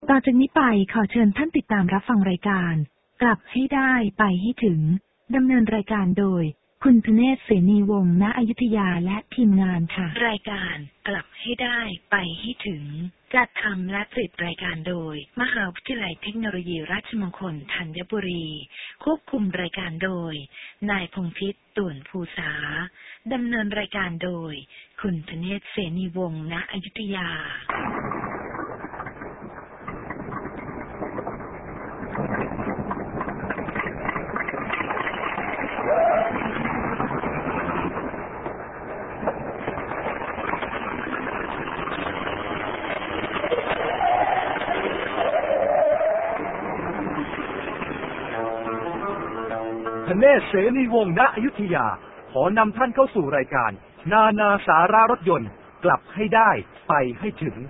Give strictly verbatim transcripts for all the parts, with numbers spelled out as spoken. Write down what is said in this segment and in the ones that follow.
ต่อจากนี้ไปขอเชิญท่านติดตามรับฟังรายการกลับให้ได้ไปให้ถึงดำเนินรายการโดยคุณธเนศ เสนีวงศ์ ณ อยุธยาและทีมงานค่ะรายการกลับให้ได้ไปให้ถึงจัดทำและผลิตรายการโดยมหาวิทยาลัยเทคโนโลยีราชมงคลธัญบุรีควบคุมรายการโดยนายพงษ์พิษ ต่วนภูษาดำเนินรายการโดยคุณธเนศ เสนีวงศ์ ณ อยุธยาธเนศ เสนีวงศ์ ณ อยุธยาขอนำท่านเข้าสู่รายการนานาสาระรถยนต์กลับให้ได้ไปให้ถึง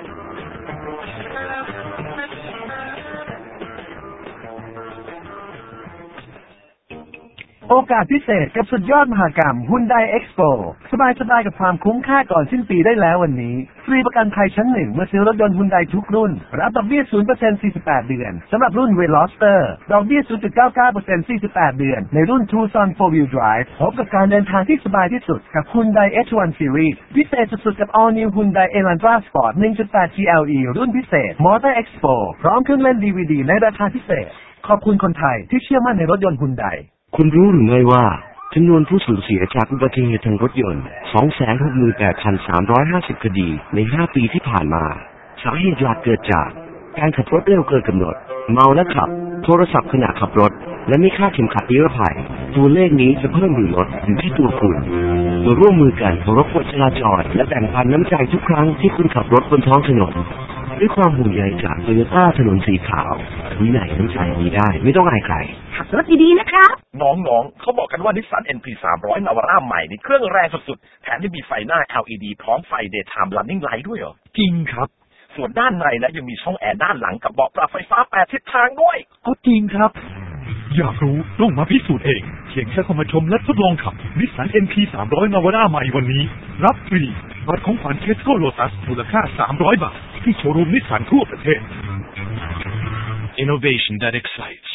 โอกาสพิเศษกับสุดยอดมหกรรม Hyundai Expo สบายๆกับความคุ้มค่าก่อนสิ้นปีได้แล้ววันนี้ฟรีประกันภัยชั้นหนึ่งเมื่อซื้อรถยนต์ Hyundai ทุกรุ่นรับดอกเบี้ย ศูนย์เปอร์เซ็นต์ สี่สิบแปด เดือนสำหรับรุ่น Veloster ดอกเบี้ย ศูนย์จุดเก้าเก้าเปอร์เซ็นต์ สี่สิบแปด เดือนในรุ่น Tucson โฟร์ Wheel Drive พบกับการเดินทางที่สบายที่สุดกับ Hyundai เอช วัน Series พิเศษสุดๆกับ All New Hyundai Elantra Sport หนึ่งจุดแปด ที แอล อี รุ่นพิเศษ Motor Expo พร้อมเครื่องเล่น ดี วี ดี ในราคาพิเศษขอบคุณคนไทยที่เชื่อมั่นในรถยนต์ Hyundai คุณรู้หรือไม่ว่าจำนวนผู้สูญเสียจากอุบัติเหตุทางรถยนต์ สองแสนหกหมื่นแปดพันสามร้อยห้าสิบ คดีในห้าปีที่ผ่านมาสาเหตุหลักเกิดจากการขับรถเร็วเกินกำหนดเมาและขับโทรศัพท์ขณะขับรถและไม่คาดเข็มขัดนิรภัยตัวเลขนี้จะเพิ่มหรือลดอยู่ที่ตัวคุณโดยร่วมมือกันเคารพกฎจราจรและแบ่งปันน้ำใจทุกครั้งที่คุณขับรถบนท้องถนนด้วยความห่วงใยจากโตโยต้าถนนสีขาววินัยน้ำใจมีได้ไม่ต้องอายใครขับรถดีๆนะครับน้องๆเขาบอกกันว่า Nissan เอ็น พี สามร้อย Navara ใหม่นี่เครื่องแรงสุดๆแถมยังมีไฟหน้า แอล อี ดี พร้อมไฟ Daytime Running Light ด้วยเหรอจริงครับส่วนด้านในนะยังมีช่องแอร์ด้านหลังกับเบาะปรับไฟฟ้าแปดทิศทางด้วยก็จริงครับอยากรู้ต้องมาพิสูจน์เองเพียงแค่เข้ามาชมและทดลองขับ Nissan เอ็น พี สามร้อย Navara ใหม่วันนี้รับฟรีบัตรของขวัญ Tesco Lotus มูลค่าสามร้อยบาทที่โชว์รูม Nissan ทั่วประเทศ Innovation that excites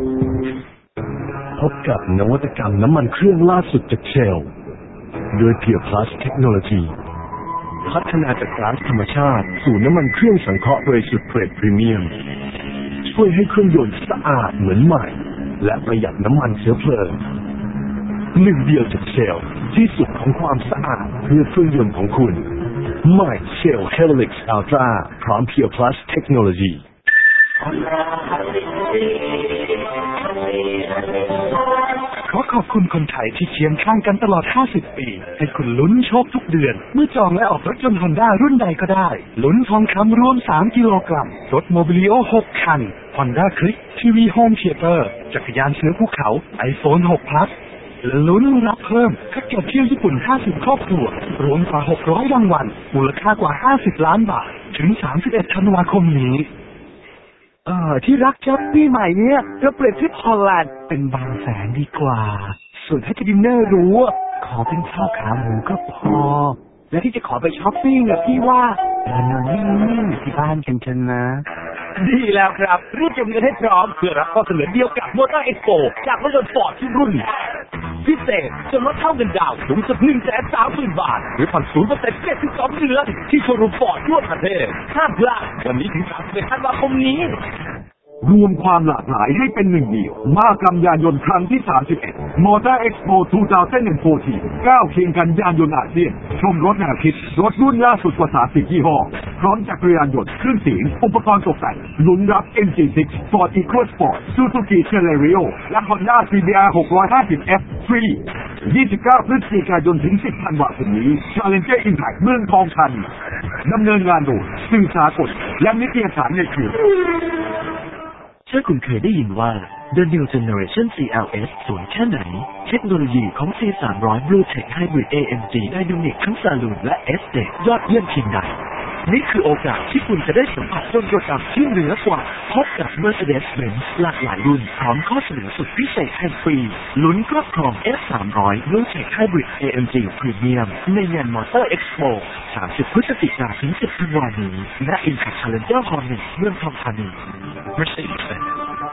พบกับนวัตกรรมน้ำมันเครื่องล่าสุดจากเชลโดย Pure Plus Technology พัฒนาจากก๊าซธรรมชาติสู่น้ำมันเครื่องสังเคราะห์บริสุทธิ์เกรดพรีเมียมช่วยให้เครื่องยนต์สะอาดเหมือนใหม่และประหยัดน้ำมันเชื้อเพลิงหนึ่งเดียวจากเชลที่สุดของความสะอาดเพื่อเครื่องยนต์ของคุณใหม่ Shell Helix Ultra พร้อม Pure Plus Technology ขอขอบคุณคนไทยที่เคียงข้างกันตลอดห้าสิบปีให้คุณลุ้นโชคทุกเดือนเมื่อจองและออกรถยนต์ Honda รุ่นใดก็ได้ลุ้นทองคำรวมสามกิโลกรัมรถโมบิลิโอหกคัน Honda Click ที วี Home Theater จักรยานเสือภูเขา iPhone หก Plus และลุ้นรับเพิ่มแพ็กเกจเที่ยวญี่ปุ่นห้าสิบครอบครัวรวมกว่าหกร้อยรางวัลมูลค่ากว่าห้าสิบล้านบาทถึงสามสิบเอ็ดธันวาคมนี้เออที่รักจ๊อบปีใหม่เนี้ยเราเปลี่ยนทริปฮอลแลนด์เป็นบางแสนดีกว่าส่วนถ้าจะดินเนอร์รู้ขอเป็นข้าวขาหมูก็พอและที่จะขอไปช้อปปิ้งอะพี่ว่าเออนอนนิ่งๆที่บ้านกันเถอะนะดีแล้วครับรีบเก็บเงินให้พร้อมเพื่อรับข้อเสนอเดียวกับ Motor Expo จากรถยนต์ Ford ทุกรุ่นพิเศษจนลดเท่าเงินดาวสูงสุด หนึ่งแสนสามหมื่น บาทหรือผ่อน ศูนย์เปอร์เซ็นต์ เจ็ดสิบสองเดือนที่โชว์รูม Ford ทั่วประเทศห้ามพลาดวันนี้ถึงสามสิบเอ็ดธันวาคมนี้รวมความหลากหลายให้เป็นหนึ่งเดียวมหกรรมยานยนต์ครั้งที่สามสิบเอ็ด Motor Expo สองพันสิบสี่ก้าวเคียงกันยานยนต์อาเซียนชมรถแนวคิดรถรุ่นล่าสุดกว่าสามสิบยี่ห้อพร้อมจักรยานยนต์เครื่องเสียงอุปกรณ์ตกแต่งลุ้นรับ เอ็ม จี ซิกซ์ Ford EcoSport Suzuki Celerio และ Honda ซี บี อาร์ หกร้อยห้าสิบ เอฟ ฟรี ยี่สิบเก้า พฤศจิกายนถึงสิบธันวาคมนี้ Challenger Impact เมืองทองธานีดำเนินงานโดยสื่อสากลและนิตยสารในเครือถ้าคุณเคยได้ยินว่า The New Generation ซี แอล เอส สวยแค่ไหนเทคโนโลยีของ ซี สามร้อย Blue Tech Hybrid เอ เอ็ม จี Dynamic ทั้ง Saloon และ Estate ยอดเยี่ยมเพียงใดนี่คือโอกาสที่คุณจะได้สัมผัสยนต์ยนต์ต่ำที่เหนือกว่าพบกับ Mercedes-Benz หลากหลายรุ่นพร้อมข้อเสนอสุดพิเศษแห่งปีลุ้นครอบครอง เอฟ สามร้อย Bluetech Hybrid เอ เอ็ม จี Premium ในงาน Motor Expo สามสิบพฤศจิกายนถึงสิบธันวาคมนี้ณ Impact Challenger Hall หนึ่งเมืองทองธานี Mercedes-Benz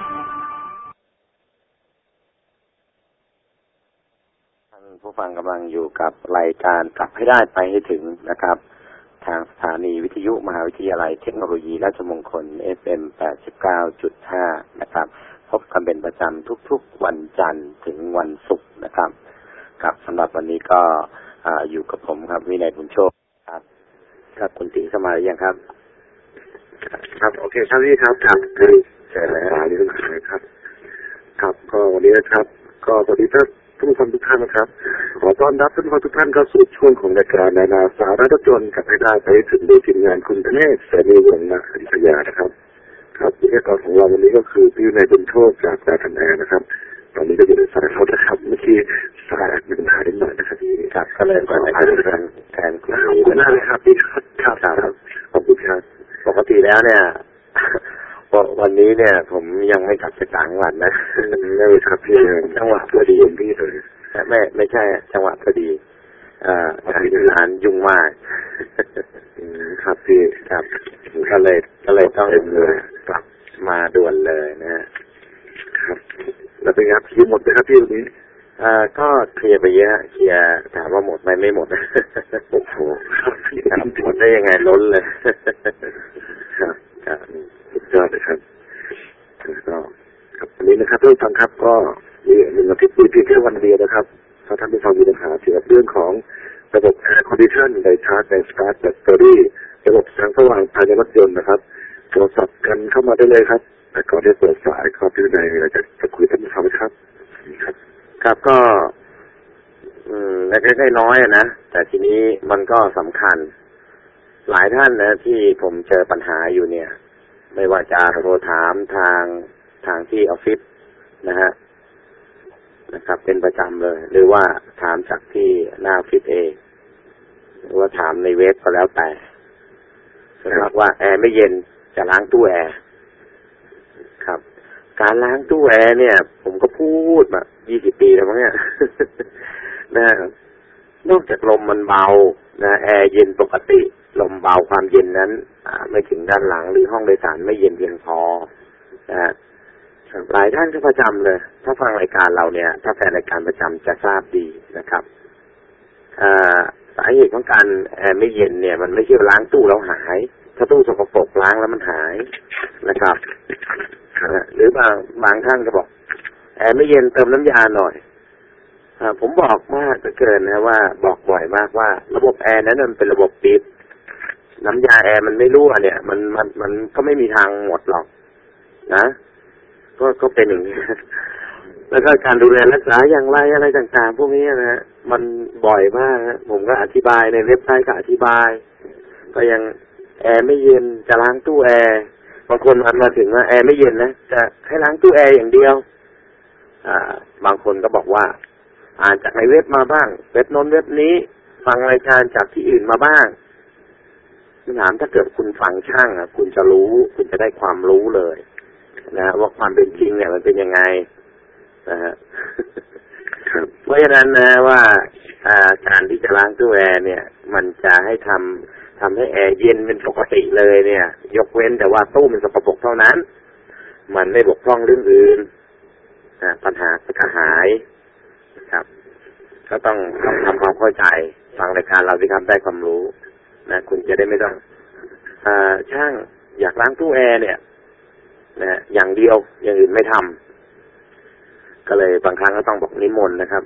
ผู้ฟังกำลังอยู่กับรายการกลับให้ได้ไปให้ถึงนะครับทางสถานีวิทยุมหาวิทยาลัยเทคโนโลยีราชมงคล เอฟ เอ็ม แปดสิบเก้าจุดห้า นะครับพบกันเป็นประจำทุกๆวันจันทร์ถึงวันศุกร์นะครับครับสำหรับวันนี้ก็อยู่กับผมครับวินัยบุญโชคครับครับคุณติ๋งสมาหรือยังครับครับโอเคครับพี่ครับครับเชิญเลยครับนี่ต้องขายครับครับก็วันนี้นะครับก็สวัสดีครับทุกคนทุกท่านนะครับขอต้อนรับทุกคนทุกท่านเข้าสู่ช่วงของรายการนานาสาระรถยนต์กับให้ได้ไปถึงโดยทีมงานคุณธเนศเสนีวงศ์ณอยุธยานะครับครับวิทยากรของเราวันนี้ก็คือพี่ในบุญโชคจากดาทันแอร์นะครับตอนนี้ก็อยู่ในสายเขานะครับเมื่อกี้สายมีปัญหานิดหน่อยนะครับพี่ครับก็เลยขอให้ทุกท่านแทนคุณดีมากเลยครับพี่ครับครับขอบคุณครับปกติแล้วเนี่ยวันนี้เนี่ยผมยังไม่กลับจากต่างจังหวัดนะไม่ครับพี่จังหวะพอดีพี่เลยไม่ไม่ใช่จังหวะพอดีอ่าการงานยุ่งมากครับพี่ครับก็เลยก็เลยต้องเลยกลับมาด่วนเลยนะครับแล้วเป็นไงเคลียร์หมดไหมครับพี่วันนี้อ่าก็เคลียร์ไปเยอะเคลียร์ถามว่าหมดไหมไม่หมดโอ้โหครับหมดได้ยังไงล้นเลยครับครับสุดยอดเลยครับก็ครับวันนี้นะครับทุกท่านครับก็มีหนึ่งอาทิตย์มีเพียงแค่วันเดียวนะครับถ้าท่านผู้ฟังมีปัญหาเกี่ยวกับเรื่องของระบบแอร์คอนดิชันในชาร์จในสตาร์ทแบตเตอรี่ระบบแสงสว่างภายในรถยนต์นะครับโทรศัพท์กันเข้ามาได้เลยครับแต่ก่อนที่เปิดสายก็พี่ในเราจะจะคุยกันนะครับครับครับครับก็อืมเล็กๆน้อยๆนะแต่ทีนี้มันก็สำคัญหลายท่านนะที่ผมเจอปัญหาอยู่เนี่ยไม่ว่าจะโทรถามทางทางที่ออฟฟิศนะฮะนะครับเป็นประจำเลยหรือว่าถามจากที่หน้าออฟฟิศเองหรือว่าถามในเว็บก็แล้วแต่สมมติว่าแอร์ไม่เย็นจะล้างตู้แอร์ครับการล้างตู้แอร์เนี่ยผมก็พูดมายี่สิบปีแล้วมั้งเนี่ยนะนอกจากลมมันเบานะแอร์เย็นปกติลมเบาความเย็นนั้นไม่ถึงด้านหลังหรือห้องโดยสารไม่เย็นเพียงพอนะฮะหลายท่านก็ประจำเลยถ้าฟังรายการเราเนี่ยถ้าแฟนรายการประจำจะทราบดีนะครับสาเหตุของการแอร์ไม่เย็นเนี่ยมันไม่ใช่ล้างตู้แล้วหายถ้าตู้สกปรกล้างแล้วมันหายนะครับหรือบางบางท่านก็บอกแอร์ไม่เย็นเติมน้ำยาหน่อยผมบอกมากเกินนะว่าบอกบ่อยมากว่าระบบแอร์นั้นมันเป็นระบบปิดน้ำยาแอร์มันไม่รั่วเนี่ยมันมันมันก็ไม่มีทางหมดหรอกนะก็ก็เป็นอย่างนี้แล้วก็การดูแลรักษาอย่างไรอะไรต่างๆพวกนี้นะฮะมันบ่อยมากนะผมก็อธิบายในเว็บไซต์ก็อธิบายก็ยังแอร์ไม่เย็นจะล้างตู้แอร์บางคนมันมาถึงว่าแอร์ไม่เย็นนะจะให้ล้างตู้แอร์อย่างเดียวอ่าบางคนก็บอกว่าอ่านจากในเว็บมาบ้างเว็บโน้นเว็บนี้ฟังรายการจากที่อื่นมาบ้างถามถ้าเกิดคุณฟังช่างอ่ะคุณจะรู้คุณจะได้ความรู้เลยนะว่าความเป็นจริงเนี่ยมันเป็นยังไงนะฮะเพราะฉะนั้นนะว่าการที่จะล้างตู้แอร์เนี่ยมันจะให้ทำทำให้แอร์เย็นเป็นปกติเลยเนี่ยยกเว้นแต่ว่าตู้มันสกปรกเท่านั้นมันไม่บกพร่องเรื่องอื่นนะปัญหาจะหายครับก็ต้องต้องทำความเข้าใจฟังรายการเราสิครับได้ความรู้นะคุณจะได้ไม่ต้องอ่าช่างอยากล้างตู้แอร์เนี่ยนะอย่างเดียวอย่างอื่นไม่ทำก็เลยบางครั้งก็ต้องบอกนิมนต์นะครับ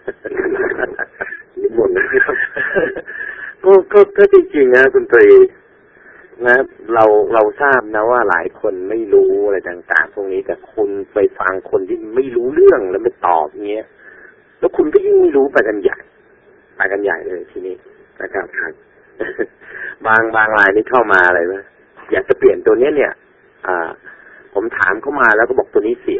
นิมนต์นะครับก็ก็ก็จริงๆนะคุณตรีนะเราเราทราบนะว่าหลายคนไม่รู้อะไรต่างๆพวกนี้แต่คุณไปฟังคนที่ไม่รู้เรื่องแล้วไม่ตอบเงี้ยแล้วคุณก็ยิ่งไม่รู้ไปกันใหญ่ไปกันใหญ่เลยทีนี้นะครับบางบางรายนี่เข้ามาอะไรนะอยากจะเปลี่ยนตัวนี้เนี่ยอ่าผมถามเข้ามาแล้วก็บอกตัวนี้เสีย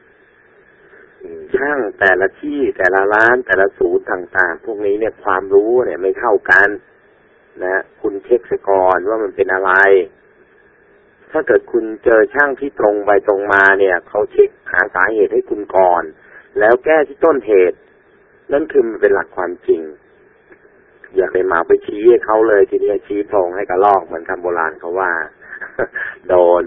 ช่างแต่ละที่แต่ละร้านแต่ละศูนย์ต่างๆพวกนี้เนี่ยความรู้เนี่ยไม่เท่ากันนะคุณเช็คซะก่อนว่ามันเป็นอะไรถ้าเกิดคุณเจอช่างที่ตรงไปตรงมาเนี่ยเขาเช็คหาสาเหตุให้คุณก่อนแล้วแก้ที่ต้นเหตุนั่นคือมันเป็นหลักความจริงอย่าไปมาไปชี้ให้เขาเลยทีนี้ชี้โพรงให้กระลอกเหมือนคำโบราณเขาว่า โดน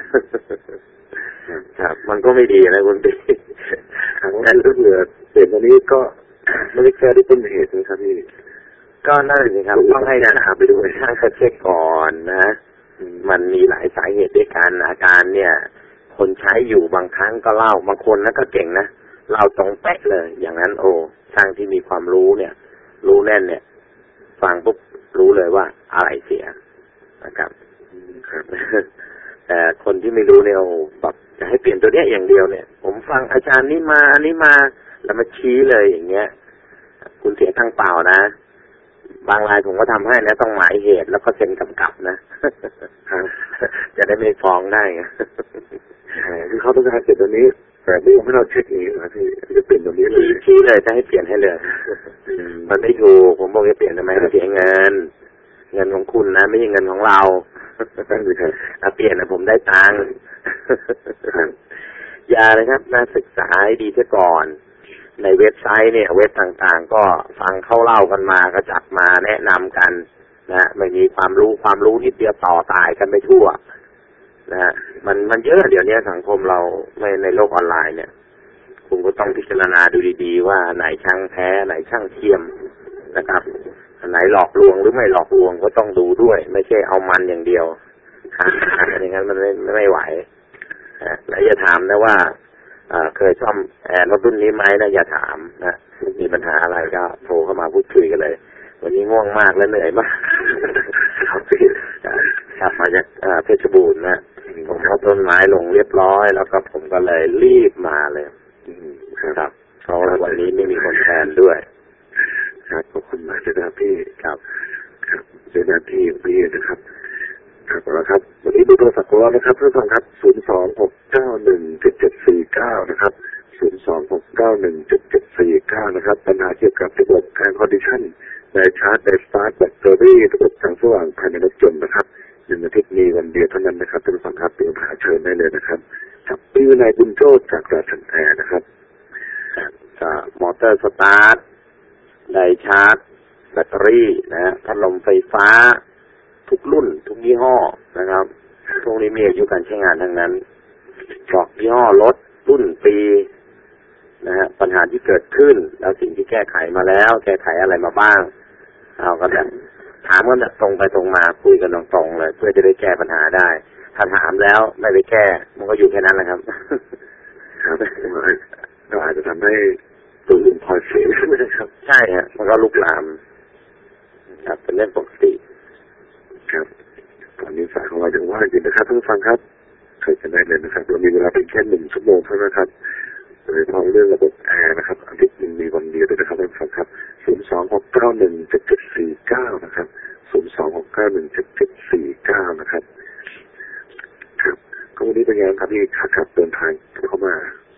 ครับมันก็ไม่ดีนะคุณพี่งั้นก็เหลือเศษตัวนี้ก็ไม่ได้แก้ที่ต้นเหตุนะครับพี่ก็นั่นสิครับต้องให้นะหาไปดูช่างเขาเช็คก่อนนะมันมีหลายสาเหตุด้วยกันอาการเนี่ยคนใช้อยู่บางครั้งก็เล่าบางคนนะก็เก่งนะเล่าตรงเป๊ะเลยอย่างนั้นโอ้ช่างที่มีความรู้เนี่ยรู้แน่นเนี่ยฟังปุ๊บรู้เลยว่าอะไรเสียนะครับแต่คนที่ไม่รู้เนี่ยโอ้แบบจะให้เปลี่ยนตัวเนี้ยอย่างเดียวเนี่ยผมฟังอาจารย์นี้มาอันนี้มาแล้วมาชี้เลยอย่างเงี้ยคุณเสียทั้งเปล่านะบางรายผมก็ทำให้นะต้องหมายเหตุแล้วก็เซ็นกำกับนะจะได้ไม่ฟ้องได้ไงคือเขาต้องการเปลี่ยนตัวนี้แต่ไม่ให้เราเช็คเองนะที่จะเปลี่ยนตัวนี้เลยชี้เลยจะให้เปลี่ยนให้เลยมันไม่ถูกผมบอกจะเปลี่ยนทำไมเสียเงินเงินของคุณนะไม่ใช่เงินของเราถ้าเปลี่ยนนะผมได้ตังค์อย่าเลยครับน่าศึกษาให้ดีซะก่อนในเว็บไซต์เนี่ยเว็บต่างๆก็ฟังเข้าเล่ากันมาก็จัดมาแนะนำกันนะไม่มีความรู้ความรู้นิดเดียวต่อตายกันไปทั่วนะมันมันเยอะเดี๋ยวนี้สังคมเราในในโลกออนไลน์เนี่ยคุณก็ต้องพิจารณาดูดีๆว่าไหนช่างแท้ไหนช่างเทียมนะครับไหนหลอกลวงหรือไม่หลอกลวงก็ต้องดูด้วยไม่ใช่เอามันอย่างเดียวหาอะไรอย่างนั้นมันไม่ไม่ไหวแล้วอย่าถามนะว่าเคยซ่อมแอร์รถรุ่นนี้ไหมนะอย่าถามนะมีปัญหาอะไรก็โทรเข้ามาพูดคุยกันเลยวันนี้ง่วงมากและเหนื่อยมากครับพี่กลับมาจากเพชรบูรณ์นะผมเอาต้นไม้ลงเรียบร้อยแล้วก็ผมก็เลยรีบมาเลยครับเพราะวันนี้ไม่มีคนแทนด้วยครับขอบคุณมากนะครับพี่ครับครับเป็นหน้าที่ของพี่นะครับครับแล้วครับวันนี้ดูโทรศัพท์ของเรานะครับท่านผู้ฟังครับศูนย์ สอง หก เก้า หนึ่ง เจ็ด เจ็ด สี่ เก้านะครับศูนย์ สอง หก เก้า หนึ่ง เจ็ด เจ็ด สี่ เก้านะครับปัญหาเกี่ยวกับระบบการคอนดิชั่นในชาร์จในสตาร์ทแบตเตอรี่ระบบแสงสว่างภายในรถยนต์นะครับหนึ่งอาทิตย์มีวันเดียวเท่านั้นนะครับท่านผู้ฟังครับเป็นปัญหาเชิญได้เลยนะครับกับพี่วินัยบุญโชติจากราชันแอร์นะครับจากมอเตอร์สตาร์ทไดชาร์จแบตเตอรี่นะพัดลมไฟฟ้าทุกรุ่นทุกยี่ห้อนะครับพวกนี้มีอายุการใช้งานทั้งนั้นบอกยี่ห้อรถรุ่นปีนะฮะปัญหาที่เกิดขึ้นแล้วสิ่งที่แก้ไขมาแล้วแก้ไขอะไรมาบ้างเอากันแบบถามกันแบบตรงไปตรงมาคุยกันตรงๆเลยเพื่อจะได้แก้ปัญหาได้ถ้าถามแล้วไม่ไปแก้มันก็อยู่แค่นั้นแหละครับครับก็อาจจะทำให้ตัวอื่นพอเสียนะครับใช่ฮะมันก็ลุกลามครับเป็นเรื่องปกติครับตอนนี้สายของเรายังว่างอยู่นะครับท่านผู้ฟังครับเคยจะได้เลยนะครับเรามีเวลาเป็นแค่หนึ่งชั่วโมงเท่านั้นครับโดยเฉพาะเรื่องระบบแอร์นะครับอาทิตย์นึงมีวันเดียวด้วยนะครับท่านผู้ฟังครับศูนย์ สอง หก เก้า หนึ่ง เจ็ด เจ็ด สี่ เก้านะครับศูนย์ สอง หก เก้า หนึ่ง เจ็ด เจ็ด สี่ เก้านะครับครับก็วันนี้เป็นไงครับพี่ครับเดินทางเข้ามา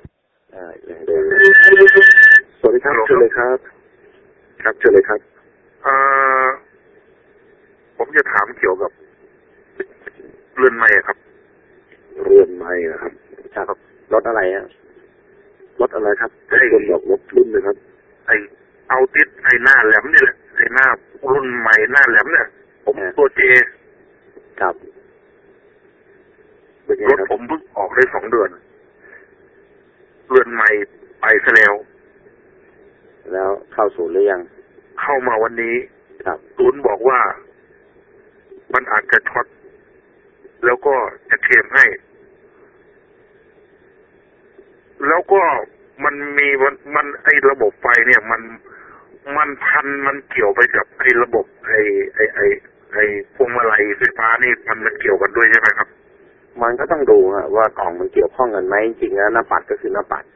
สวัสดีครับเชิญเลยครับครับเชิญเลยครับอ่าผมจะถามเกี่ยวกับเรือนไม้ครับเรือนไม้นะครับครับรถอะไรฮะรถอะไรครับไอ้คนบอกรถรุ่นนะครับไอเอาติดไอหน้าแหลมนี่แหละไอหน้ารุ่นใหม่หน้าแหลมเนี่ยผมตัวเจครับรถผมเพิ่งออกได้สองเดือนเรือนใหม่ไปซะแล้วแล้วเข้าศูนย์หรือยังเข้ามาวันนี้ครับศูนย์บอกว่ามันอาจจะช็อตแล้วก็จะเคลมให้แล้วก็มันมีมันมันไอระบบไฟเนี่ยมันมันพันมันเกี่ยวไปกับไอระบบไอไอไอไอพวงมาลัยไฟฟ้านี่มันมันเกี่ยวกันด้วยใช่ไหมครับมันก็ต้องดูฮะว่ากล่องมันเกี่ยวข้องกันไหมจริงๆแล้วหน้าปัดก็คือหน้าปัด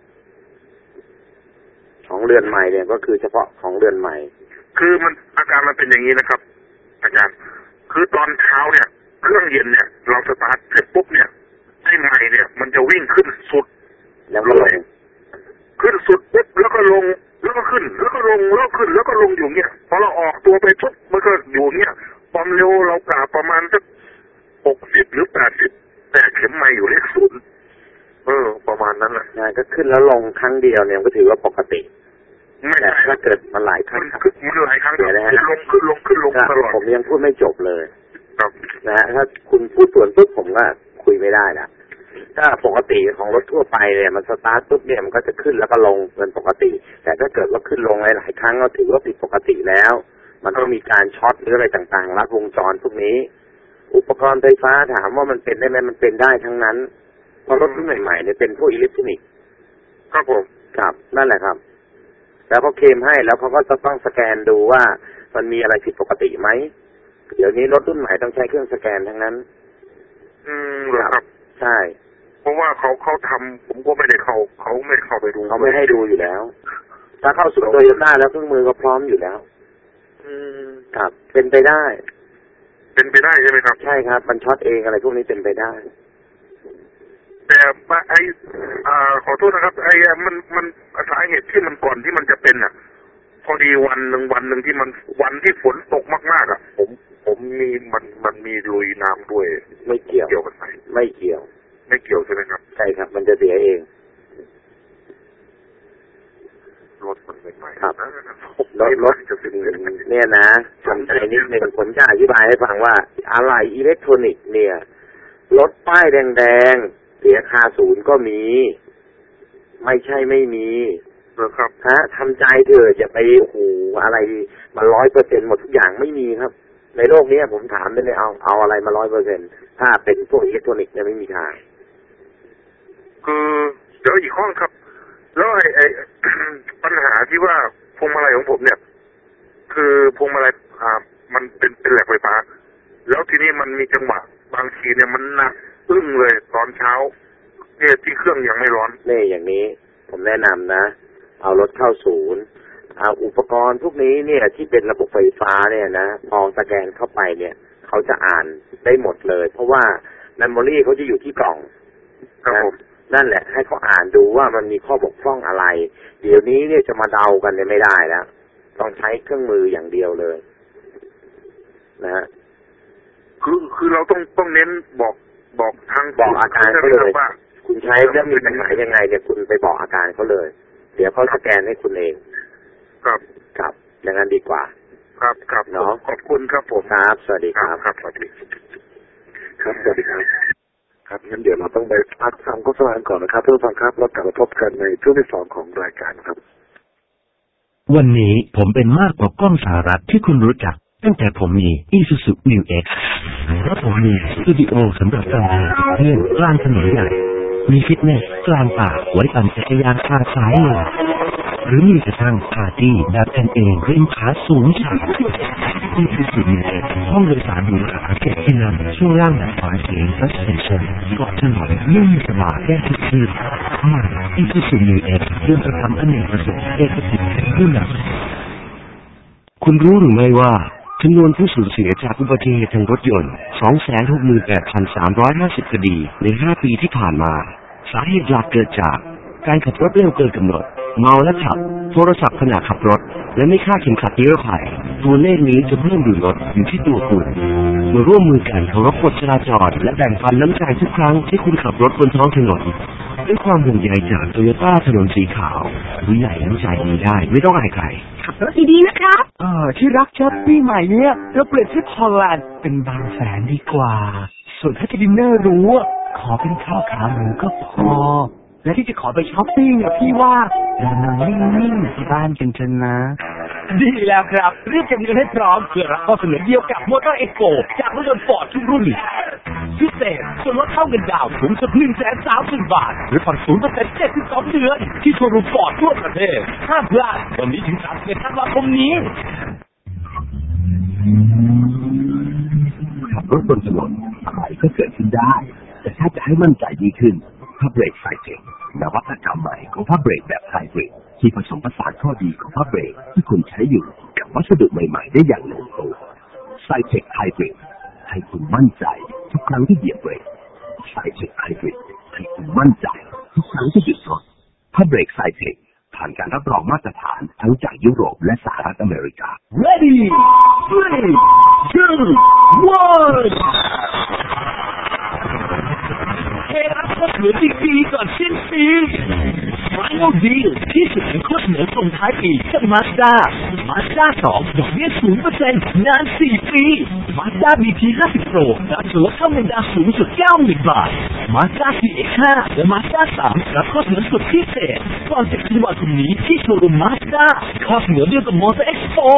ของเรือนใหม่เนี่ยก็คือเฉพาะของเรือนใหม่คือมันอาการมันเป็นอย่างนี้นะครับอาจารย์คือตอนเช้าเนี่ยเครื่องเย็นเนี่ยเราสตาร์ทเสร็จปุ๊บเนี่ยไอ้ไม้เนี่ยมันจะวิ่งขึ้นสุดแล้วก็ลงขึ้นสุดปุ๊บแล้วก็ลงแล้วก็ขึ้นแล้วก็ลงแล้วขึ้นแล้วก็ลงอยู่เงี้ยพอเราออกตัวไปปุ๊บมันก็อยู่เงี้ยความเร็วเรากะประมาณสักหกสิบหรือแปดสิบแต่เข็มไม่อยู่เลขศูนย์เออประมาณนั้นแหละนะก็ขึ้นแล้วลงครั้งเดียวเนี่ยก็ถือว่าปกติไม่แต่ถ้าเกิดมันหลายครั้งมันหลายครั้งเดี๋ยวนะลงขึ้นลงขึ้นลงตลอดผมยังพูดไม่จบเลยครับนะฮะถ้าคุณพูดส่วนปุ๊บผมก็คุยไม่ได้นะถ้าปกติของรถทั่วไปเนี่ยมันสตาร์ทปุ๊บเนี่ยมันก็จะขึ้นแล้วก็ลงเป็นปกติแต่ถ้าเกิดว่าขึ้นลงหลายครั้งก็ถือว่าผิดปกติแล้วมันต้องมีการช็อตหรืออะไรต่างๆลัดวงจรพวกนี้อุปกรณ์ไฟฟ้าถามว่ามันเป็นได้ไหมมันเป็นได้ทั้งนั้นเพราะรถรุ่นใหม่ๆเนี่ยเป็นพวกอิเล็กทรอนิกส์ครับผมครับนั่นแหละครับแล้วเขาเคลมให้แล้วเขาก็จะต้องสแกนดูว่ามันมีอะไรผิดปกติไหมเดี๋ยวนี้รถรุ่นใหม่ต้องใช้เครื่องสแกนทั้งนั้นอืมครับใช่เพราะว่าเขาเขาทำผมก็ไม่ได้เข้าเขาไม่เข้าไปดูเขาไม่ให้ดูอยู่แล้วถ้าเข้าสู่โตโยต้าแล้วเครื่องมือก็พร้อมอยู่แล้วอืมครับเป็นไปได้เป็นไปได้ใช่ไหมครับใช่ครับมันช็อตเองอะไรพวกนี้เป็นไปได้แต่ไอ้อ่าขอโทษนะครับไอ้มันมันสาเหตุที่มันก่อนที่มันจะเป็นอ่ะพอดีวันหนึ่งวันหนึ่งที่มันวันที่ฝนตกมากๆอ่ะผมผมมีมันมันมีลุยน้ำด้วยไม่เกี่ยวเกี่ยวกันไหมไม่เกี่ยวไม่เกี่ยวใช่ไหมครับใช่ครับมันจะเสียเองรถมันใหม่ครับรถรถจะเป็นเนี่ยนะทำใจนิดนึงผมจะอธิบายให้ฟังว่าอะไรอิเล็กทรอนิกส์เนี่ยรถป้ายแดงๆเสียคาศูนย์ก็มีไม่ใช่ไม่มีนะครับฮะทำใจเถอะอย่าไปโอ้โหอะไรมาร้อยเปอร์เซ็นต์หมดทุกอย่างไม่มีครับในโลกนี้ผมถามได้เลยเอาเอาอะไรมาร้อยเปอร์เซ็นต์ถ้าเป็นพวกอิเล็กทรอนิกส์เนี่ยไม่มีทางคือเดี๋ยวอีกข้อครับแล้วไอ้ไอ้ ปัญหาที่ว่าพวงมาลัยของผมเนี่ยคือพวงมาลัยอ่ามันเป็นเป็นแหลกไฟฟ้าแล้วทีนี้มันมีจังหวะบางทีเนี่ยมันหนักอึ้งเลยตอนเช้าเนี่ยที่เครื่องยังไม่ร้อนนี่อย่างนี้ผมแนะนำนะเอารถเข้าศูนย์เอาอุปกรณ์พวกนี้เนี่ยที่เป็นระบบไฟฟ้าเนี่ยนะพอสแกนเข้าไปเนี่ยเขาจะอ่านได้หมดเลยเพราะว่าเมมโมรี่เขาจะอยู่ที่กล่องนะนั่นแหละให้เขาอ่านดูว่ามันมีข้อบกพร่องอะไรเดี๋ยวนี้เนี่ยจะมาเดากันเนี่ยไม่ได้แล้วต้องใช้เครื่องมืออย่างเดียวเลยนะฮะคือคือเราต้องต้องเน้นบอกบอกทางบอกอาการเขาเลยว่าคุณใช้แล้วมีปัญหายังไงเนี่ยคุณไปบอกอาการเขาเลยเดี๋ยวเขาสแกนให้คุณเองครับครับอย่างนั้นดีกว่าครับครับเนาะขอบคุณครับผมครับสวัสดีครับครับสวัสดีครับสวัสดีครับครับงั้นเดี๋ยวเราต้องไปพักฟังโฆษณาก่อนนะครับเพื่อฟังครับแล้วกลับมาพบกันในช่วงที่สองของรายการครับวันนี้ผมเป็นมากกว่ากล้องสหรัฐที่คุณรู้จักตั้งแต่ผมมี Isuzu New X เพราะผมมีสตูดิโอสำหรับทำงานเพื่อนกลางถนนใหญ่มีฟิตเนสกลางป่าไว้ปั่นจักรยานคาซ้ายมือหรือมีกระทั่งปาร์ตี้แบบกันเองริมผาสูงชันที่สุดเลยห้องโดยสารหรูหราเก็บที่นั่งช่วงล่างแบบฝาเสียงซัสเพนชั่นเกาะถนนนุ่มสบายแก้ทุกคืนมาอีซูซูนิวเอ็กซ์เรื่องกระทำอเนกประสงค์เอกสิทธิ์เรื่องแบบคุณรู้หรือไม่ว่าจำนวนผู้สูญเสียจากอุบัติเหตุทางรถยนต์ สองแสนหกหมื่นแปดพันสามร้อยห้าสิบ คดีในห้าปีที่ผ่านมาสาเหตุหลักเกิดจากการขับรถเร็วเกินกำหนดเมาและขับโทรศัพท์ขณะขับรถและไม่คาดเข็มขัดนิรภัยตัวเลขนี้จะเพิ่มดูลดอยู่ที่ตัวคุณเมื่อร่วมมือกันเคารพกฎจราจรและแบ่งปันน้ำใจทุกครั้งที่คุณขับรถบนท้องถนนด้วยความห่วงใยจากโตโยต้าถนนสีขาวผู้ใหญ่น้ำใจดีได้ไม่ต้องอายใครขับรถดีๆนะครับเออที่รักชอบปีใหม่เนี่ยเราเปลี่ยนที่ฮอลแลนด์เป็นบางแสนดีกว่าส่วนถ้าจะดินเนอร์รู้ขอเป็นข้าวขาหมูก็พอและที่จะขอไปช้อปปิ้งอ่ะพี่ว่าเรานอนนิ่งๆที่บ้านกันเถอะนะดีแล้วครับรีบเก็บเงินให้พร้อมเพื่อรับข้อเสนอเดียวกับมอเตอร์เอ็กโปจากรถยนต์ฟอร์ดทุกรุ่นพิเศษส่วนลดเท่ากันดาวสูงสุด หนึ่งแสนสามหมื่น บาทหรือผ่อนศูนย์เปอร์เซ็นต์ เจ็ดสิบสองเดือนที่โชว์รูมฟอร์ดทั่วประเทศห้ามพลาดวันนี้ถึงสามสิบเอ็ดธันวาคมนี้ขับรถบนถนนอะไรก็เกิดขึ้นได้แต่ถ้าจะให้มั่นใจยิ่งขึ้นผ้าเบรกไซเทคนวัตกรรมใหม่ของผ้าเบรกแบบไฮบริดที่ผสมผสานข้อดีของผ้าเบรกที่คุณใช้อยู่กับวัสดุใหม่ๆได้อย่างลงตัวไซเทคไฮบริดให้คุณมั่นใจทุกครั้งที่เหยียบเบรกไซเทคไฮบริดให้คุณมั่นใจทุกครั้งที่หยุดรถผ้าเบรกไซเทคผ่านการรับรองมาตรฐานทั้งยุโรปและสหรัฐอเมริกา Ready three two one เฮ้รับข้อเสนอดีๆก่อนสิ้นปี Final Deal ที่สุดของข้อเสนอส่งท้ายปีจาก Mazda Mazda สองดอกเบี้ย ศูนย์เปอร์เซ็นต์ นานสี่ปี Mazda บี ที ห้าสิบ Pro รับส่วนลดเข้าเงินดาวสูงสุด เก้าหมื่น บาท Mazda ซี เอ็กซ์ ห้า และ Mazda สามรับข้อเสนอสุดพิเศษก่อนสิบธันวาคมนี้ที่โชว์รูม Mazda ข้อเสนอเดียวกับ Motor Expo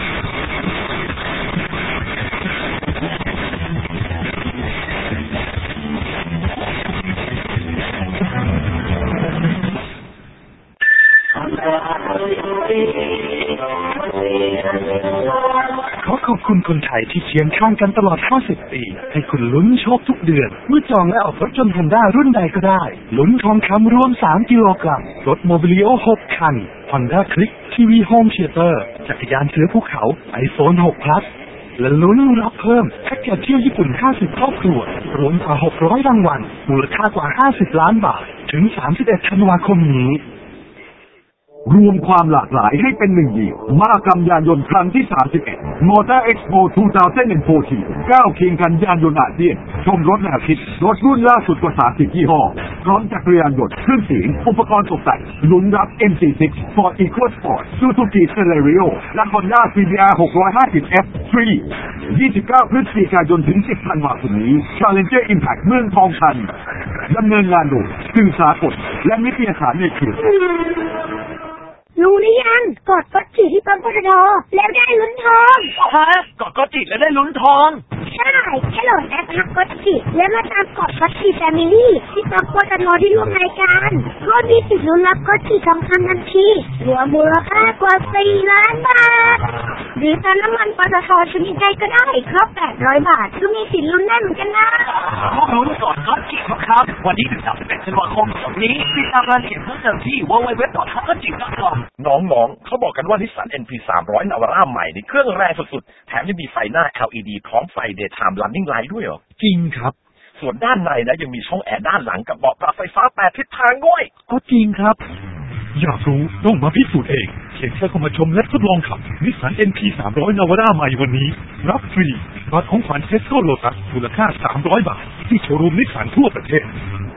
ขอขอบคุณคนไทยที่เคียงข้างกันตลอดห้าสิบปีให้คุณลุ้นโชคทุกเดือนเมื่อจองและออกรถยนต์ฮอนด้ารุ่นใดก็ได้ลุ้นทองคำรวมสามกิโลกรัมรถโมบิลิโอหกคัน Honda Click ที วี Home Theater จักรยานเสือภูเขา iPhone หก Plus และลุ้นรับเพิ่มแพ็กเกจเที่ยวญี่ปุ่นห้าสิบครอบครัวรวมกว่าหกร้อยรางวัลมูลค่ากว่าห้าสิบล้านบาทถึงสามสิบเอ็ดธันวาคมนี้รวมความหลากหลายให้เป็นหนึ่งเดียวมหกรรมยานยนต์ครั้งที่สามสิบเอ็ด Motor Expo สองพันสิบสี่ก้าวเคียงกันยานยนต์อาเซียนชมรถแนวคิดรถรุ่นล่าสุดกว่าสามสิบยี่ห้อพร้อมจักรยานยนต์เครื่องเสียงอุปกรณ์ตกแต่งลุ้นรับ เอ็ม ซี ซิกซ์ Ford EcoSport Suzuki Celerio และ Honda ซี บี อาร์ หกร้อยห้าสิบ เอฟ สาม ยี่สิบเก้า พฤศจิกายนถึงสิบธันวาคมนี้ Challenger Impact เมืองทองธานีดำเนินงานโดยสื่อสากลและนิตยสารในเครือรู้หรือยังกดกดจีที่ปั๊มปตทแล้วได้ลุ้นทองฮะกดกดจีแล้วได้ลุ้นทองใช่แค่โหลดแอปฮักกดจีแล้วมาตามกดกดจีแฟมิลี่ที่ปั๊มปตทที่ร่วมรายการก็มีสิทธิ์ลุ้นรับกดจีทองคำทันทีรวมมูลค่ากว่าสี่ล้านบาทหรือเติมน้ำมันปตทชนิดใดก็ได้ครบแปดร้อยบาทก็มีสิทธิ์ลุ้นได้เหมือนกันนะพวกลุ้นก่อนกดจีครับวันนี้ถึงสามสิบเอ็ดธันวาคมนี้ติดตามรายละเอียดเพิ่มเติมที่ ดับเบิลยู ดับเบิลยู ดับเบิลยู ดอท ฮัก กอท จี ดอท คอมน้องๆเขาบอกกันว่านิสสัน เอ็น พี สามร้อย Navara ใหม่ในเครื่องแรงสุดๆแถมยังมีไฟหน้า แอล อี ดี พร้อมไฟ Daytime Running Light ด้วยเหรอจริงครับส่วนด้านในนะยังมีช่องแอร์ด้านหลังกับเบาะปรับไฟฟ้าแปดทิศทางด้วยก็จริงครับอยากรู้ต้องมาพิสูจน์เองเพียงแค่เข้ามาชมและทดลองขับนิสสัน เอ็น พี สามร้อย Navara ใหม่วันนี้รับฟรีบัตรของขวัญเทสโก้โลตัสมูลค่าสามร้อยบาทที่โชว์รูมนิสสันทั่วประเทศ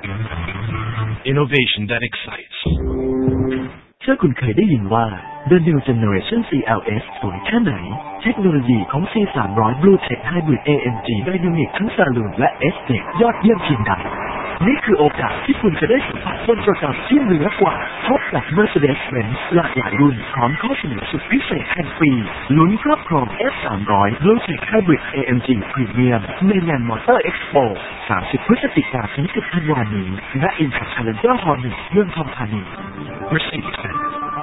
Innovation that excites ถ้าคุณเคยได้ยินว่า The New Generation ซี แอล เอส สวยแค่ไหนเทคโนโลยีของ ซี สามร้อย Blue Tech Hybrid เอ เอ็ม จี Dynamic ทั้ง Saloon และ S-Tech ยอดเยี่ยมเพียงใดนี่คือโอกาสที่คุณจะได้สัมผัสบนประกับที่เหนือกว่าพบกับ Mercedes-Benz หลากหลายรุ่นพร้อมข้อเสนอสุดพิเศษแห่งปีลุ้นครอบครอง เอฟ สามร้อย Blue Tech Hybrid เอ เอ็ม จี Premium ในงาน Motor Expo สามสิบ พฤศจิกายนถึงสิบธันวาคมนี้ณ Impact Challenger Hall หนึ่งเมืองทองธานี Mercedes-Benz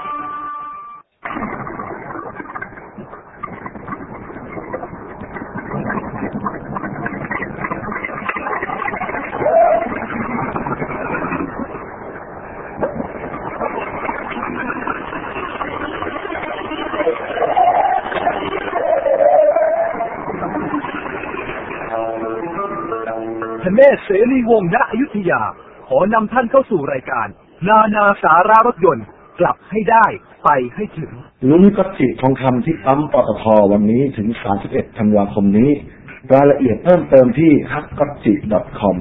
ทเนศ เสรีวงศ์ ณ อยุธยาขอนำท่านเข้าสู่รายการนานาสาระรถยนต์กลับให้ได้ไปให้ถึงลุ้นกัจจิทองคำที่ปั๊มปตทวันนี้ถึงสามสิบเอ็ดธันวาคมนี้รายละเอียดเพิ่มเติมที่ ฮัก กอท จิ ดอท คอม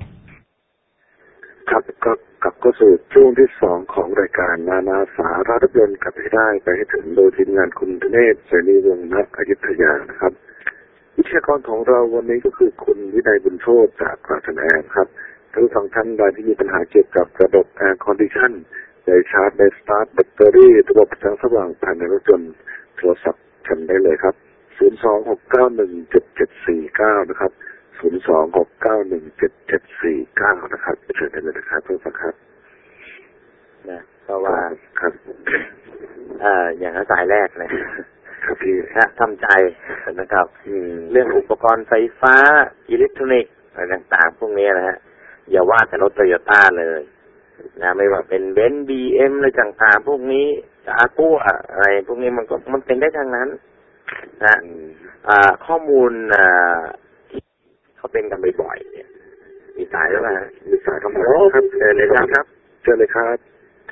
ครับก็กลับเข้าสู่ช่วงที่สองของรายการนานาสาระรถยนต์กลับให้ได้ไปให้ถึงโดยทีมงานคุณธเนศ เสรีวงศ์ ณ อยุธยานะครับวิทยากรของเราวันนี้ก็คือคุณวินัยบุญโชติจากกราชแอร์ครับทั้งสองท่านใดที่มีปัญหาเกี่ยวกับระบบแอร์คอนดิชันในชาร์จในสตาร์ทแบตเตอรี่ระบบแสงสว่างภายในรถยนต์โทรศัพท์ทำได้เลยครับศูนย์ สอง หก เก้า หนึ่ง เจ็ด เจ็ด สี่ เก้านะครับศูนย์ สอง หก เก้า หนึ่ง เจ็ด เจ็ด สี่ เก้านะครับเชิญได้เลยนะครับทุกท่านครับนะเพราะว่าครับเอ่ออย่างสายแรกเลยครับพี่ฮะทำใจนะครับเรื่องอุปกรณ์ไฟฟ้าอิเล็กทรอนิกส์อะไรต่างๆพวกนี้นะฮะอย่าว่าแต่รถโตโยต้าเลยนะไม่ว่าเป็นเบนซ์ บี เอ็ม อะไรต่างๆพวกนี้อากู้อะไรพวกนี้มันก็มันเป็นได้ทั้งนั้นนะอ่าข้อมูลอ่าที่เขาเป็นกันบ่อยๆเนี่ยมีสายแล้วนะมีสายเข้ามาครับเชิญเลยครับเชิญเลยครับ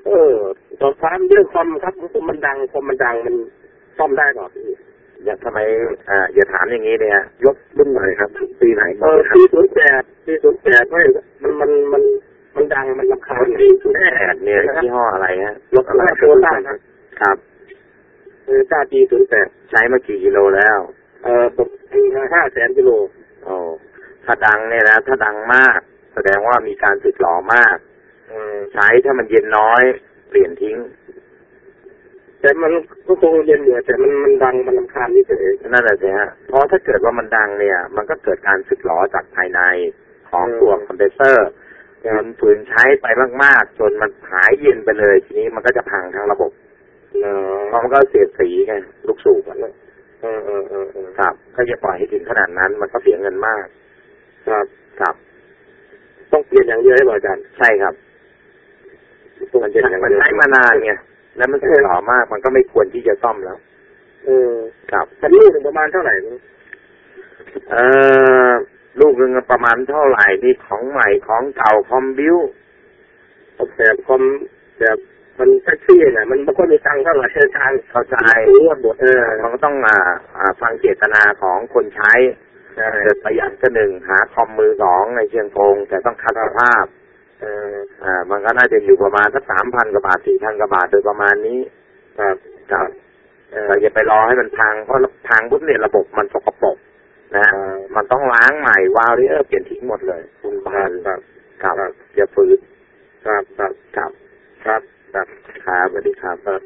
เออตอนฟ้าเรื่องความครับผมมันดังความมันดังมันซ่อมได้หรอพี่อย่าทำไมอ่าอย่าถามอย่างนี้เนี่ยยกรุ่นไหนครับปีไหนเออปีศูนย์แปดปีศูนย์แปดไม่มันมันมันมันดังมันรำคาญปีศูนย์แปดเนี่ยยี่ห้ออะไรฮะรถอะไรโตต้าครับครับโตต้าปีศูนย์แปดใช้มากี่กิโลแล้วเออตกห้าแสนกิโลโอ้ถ้าดังเนี่ยนะถ้าดังมากแสดงว่ามีการสึกหรอมากใช้ถ้ามันเย็นน้อยเปลี่ยนทิ้งแต่มันก็คงเย็นอยู่แต่มันมันดังมันรำคาญนี่เฉยนั่นแหละสิฮะเพราะถ้าเกิดว่ามันดังเนี่ยมันก็เกิดการสึกหรอจากภายในของตัวคอมเพรสเซอร์มันฝืนใช้ไปมากๆจนมันหายเย็นไปเลยทีนี้มันก็จะพังทั้งระบบเพราะมันก็เสียสีไงลูกสูบมันเออเออเออเออครับถ้าจะปล่อยให้ถึงขนาดนั้นมันก็เสียเงินมากครับครับต้องเปลี่ยนอย่างเดียวให้บ่อยกันใช่ครับมันจะมันใช้มานานไงแล้วมันเสียหล่อมากมันก็ไม่ควรที่จะซ่อมแล้วเออครับคันลูกประมาณเท่าไหร่เออลูกนึงประมาณเท่าไหร่นี่ของใหม่ของเก่าคอมบิวแบบคอมแบบมันแท็กซี่เนี่ยมันไม่ค่อยมีตังค์เท่าไหร่ทางเข้าใจเออมันก็ต้องอ่าอ่าฟังเจตนาของคนใช้เกิดประหยัดก็หนึ่งหาคอมมือสองในเชียงคงแต่ต้องคัดสภาพเอออ่ามันก็น่าจะอยู่ประมาณสักสามพันกว่าบาทสี่พันกว่าบาทโดยประมาณนี้ครับครับเราอย่าไปรอให้มันพังเพราะพังปุ๊บเนี่ยระบบมันสกปรกนะมันต้องล้างใหม่วาล์วนี่เออเปลี่ยนทิ้งหมดเลยคุณบ้านครับครับอย่าฝืนครับครับครับครับครับครับสวัสดีครับครับ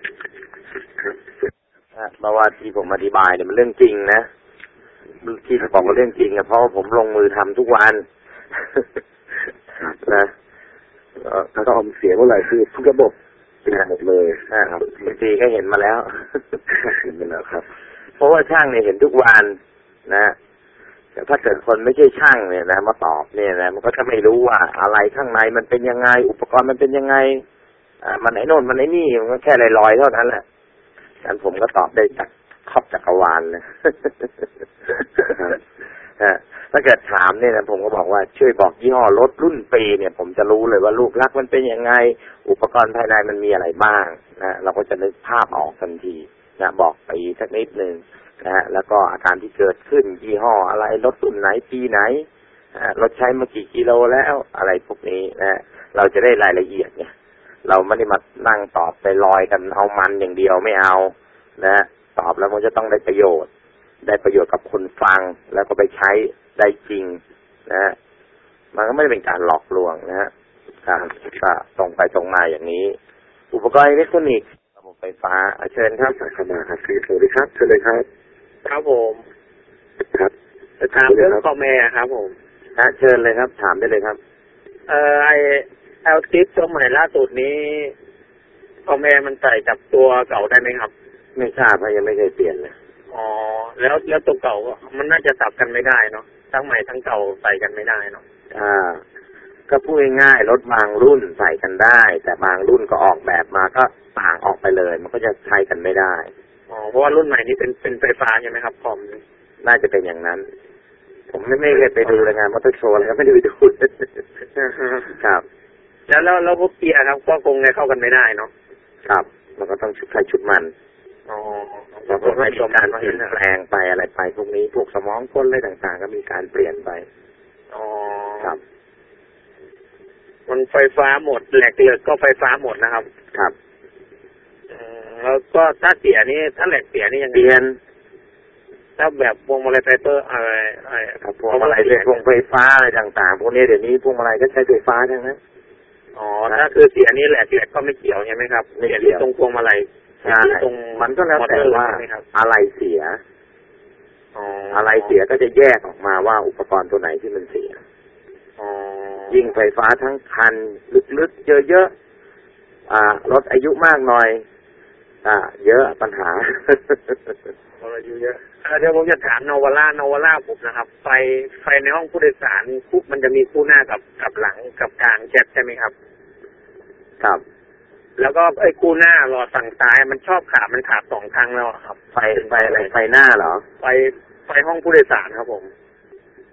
เพราะว่าที่ผมอธิบายเนี่ยมันเรื่องจริงนะที่บอกว่าเรื่องจริงอะเพราะว่าผมลงมือทำทุกวันนะถ้าต้องเสียเมื่อไหร่คือทุกระบบเปลี่ยนหมดเลยนะครับบางทีก็เห็นมาแล้วเห็นมาแล้วครับเพราะว่าช่างเนี่ยเห็นทุกวันนะแต่ถ้าเกิดคนไม่ใช่ช่างเนี่ยนะมาตอบเนี่ยนะมันก็จะไม่รู้ว่าอะไรข้างในมันเป็นยังไงอุปกรณ์มันเป็นยังไงอ่ามันไอ้โน่นมันไอ้นี่มันก็แค่ลอยๆเท่านั้นแหละฉันผมก็ตอบได้จากครอบจักรวาลเลยถ้าเกิดถามเนี่ยนะผมก็บอกว่าช่วยบอกยี่ห้อรถรุ่นปีเนี่ยผมจะรู้เลยว่าลูกลักมันเป็นยังไงอุปกรณ์ภายในมันมีอะไรบ้างนะเราก็จะนึกภาพออกทันทีนะบอกปีสักนิดนึงนะฮะแล้วก็อาการที่เกิดขึ้นยี่ห้ออะไรรถรุ่นไหนปีไหนรถใช้มากี่กิโลแล้วอะไรพวกนี้นะเราจะได้รายละเอียดเนี่ยเราไม่ได้มานั่งตอบไปลอยกันเอามันอย่างเดียวไม่เอานะตอบแล้วมันจะต้องได้ประโยชน์ได้ประโยชน์กับคนฟังแล้วก็ไปใช้ได้จริงนะมันก็ไม่ได้เป็นการหลอกลวงนะฮะการก็ตรงไปตรงมาอย่างนี้อุปกรณ์อิเล็กทรอนิกส์ระบบไฟฟ้าเชิญครับสายขนาดครับสวัสดีครับเชิญเลยครับครับผมครับจะถามเรื่องคอมแม่ครับผมฮะเชิญเลยครับถามได้เลยครับเอ่อไอเอลทิปตัวใหม่ล่าสุดนี้คอมแม่มันใส่กับตัวเก่าได้ไหมครับไม่ทราบเพราะยังไม่เคยเปลี่ยนเลยอ๋อแล้วแล้วตัวเก่ามันน่าจะสับกันไม่ได้เนาะทั้งใหม่ทั้งเก่าใส่กันไม่ได้เนาะอ่าก็พูดง่ายๆรถบางรุ่นใส่กันได้แต่บางรุ่นก็ออกแบบมาก็ต่างออกไปเลยมันก็จะใช้กันไม่ได้อ๋อเพราะว่ารุ่นใหม่นี้เป็นเป็นไฟฟ้าใช่ไหมครับคอมน่าจะเป็นอย่างนั้นผมไม่ไม่เคยไปดูเลยงานมอเตอร์โชว์เลยครับไม่ได้ไปดูครับแล้วแล้วแล้วพวกเกียร์ครับก็คงเข้ากันไม่ได้เนาะครับมันก็ต้องชุดใครชุดมันอ๋อแล้วก็มีการเปลี่ยนแปลงไปอะไรไปพวกนี้พวกสมองก้นอะไรต่างๆก็มีการเปลี่ยนไปอ๋อครับมันไฟฟ้าหมดแหลกเหลือก็ไฟฟ้าหมดนะครับครับแล้วก็ถ้าเสียนี่ถ้าแหลกเสียนี่ยังเปลี่ยนถ้าแบบพวงมาลัยไฟเบอร์อะไรอะไรพวงมาลัยเป็นพวงไฟฟ้าอะไรต่างๆพวกนี้เดี๋ยวนี้พวงมาลัยก็ใช้ไฟฟ้าทั้งนั้นอ๋อถ้าคือเสียนี่แหลกเหลือก็ไม่เกี่ยวใช่ไหมครับเสียที่ตรงพวงมาลัยใช่ตรงมันก็แล้วแต่ว่าอะไรเสียอะไรเสียก็จะแยกออกมาว่าอุปกรณ์ตัวไหนที่มันเสียยิ่งไฟฟ้าทั้งคันลึกๆเยอะๆอ่ารถอายุมากหน่อยอ่าเยอะปัญหาอายุเยอะเดี๋ยวผมจะถามนวาร่านวาร่าผมนะครับไฟไฟในห้องผู้โดยสารคู่มันจะมีคู่หน้ากับกับหลังกับกลางแจ็คใช่ไหมครับครับแล้วก็ไอ้คู่หน้าหลอดฝั่งซ้ายมันชอบขาดมันขาดสองครั้งแล้วครับไฟไฟอะไรไฟหน้าเหรอไฟไฟห้องผู้โดยสารครับผม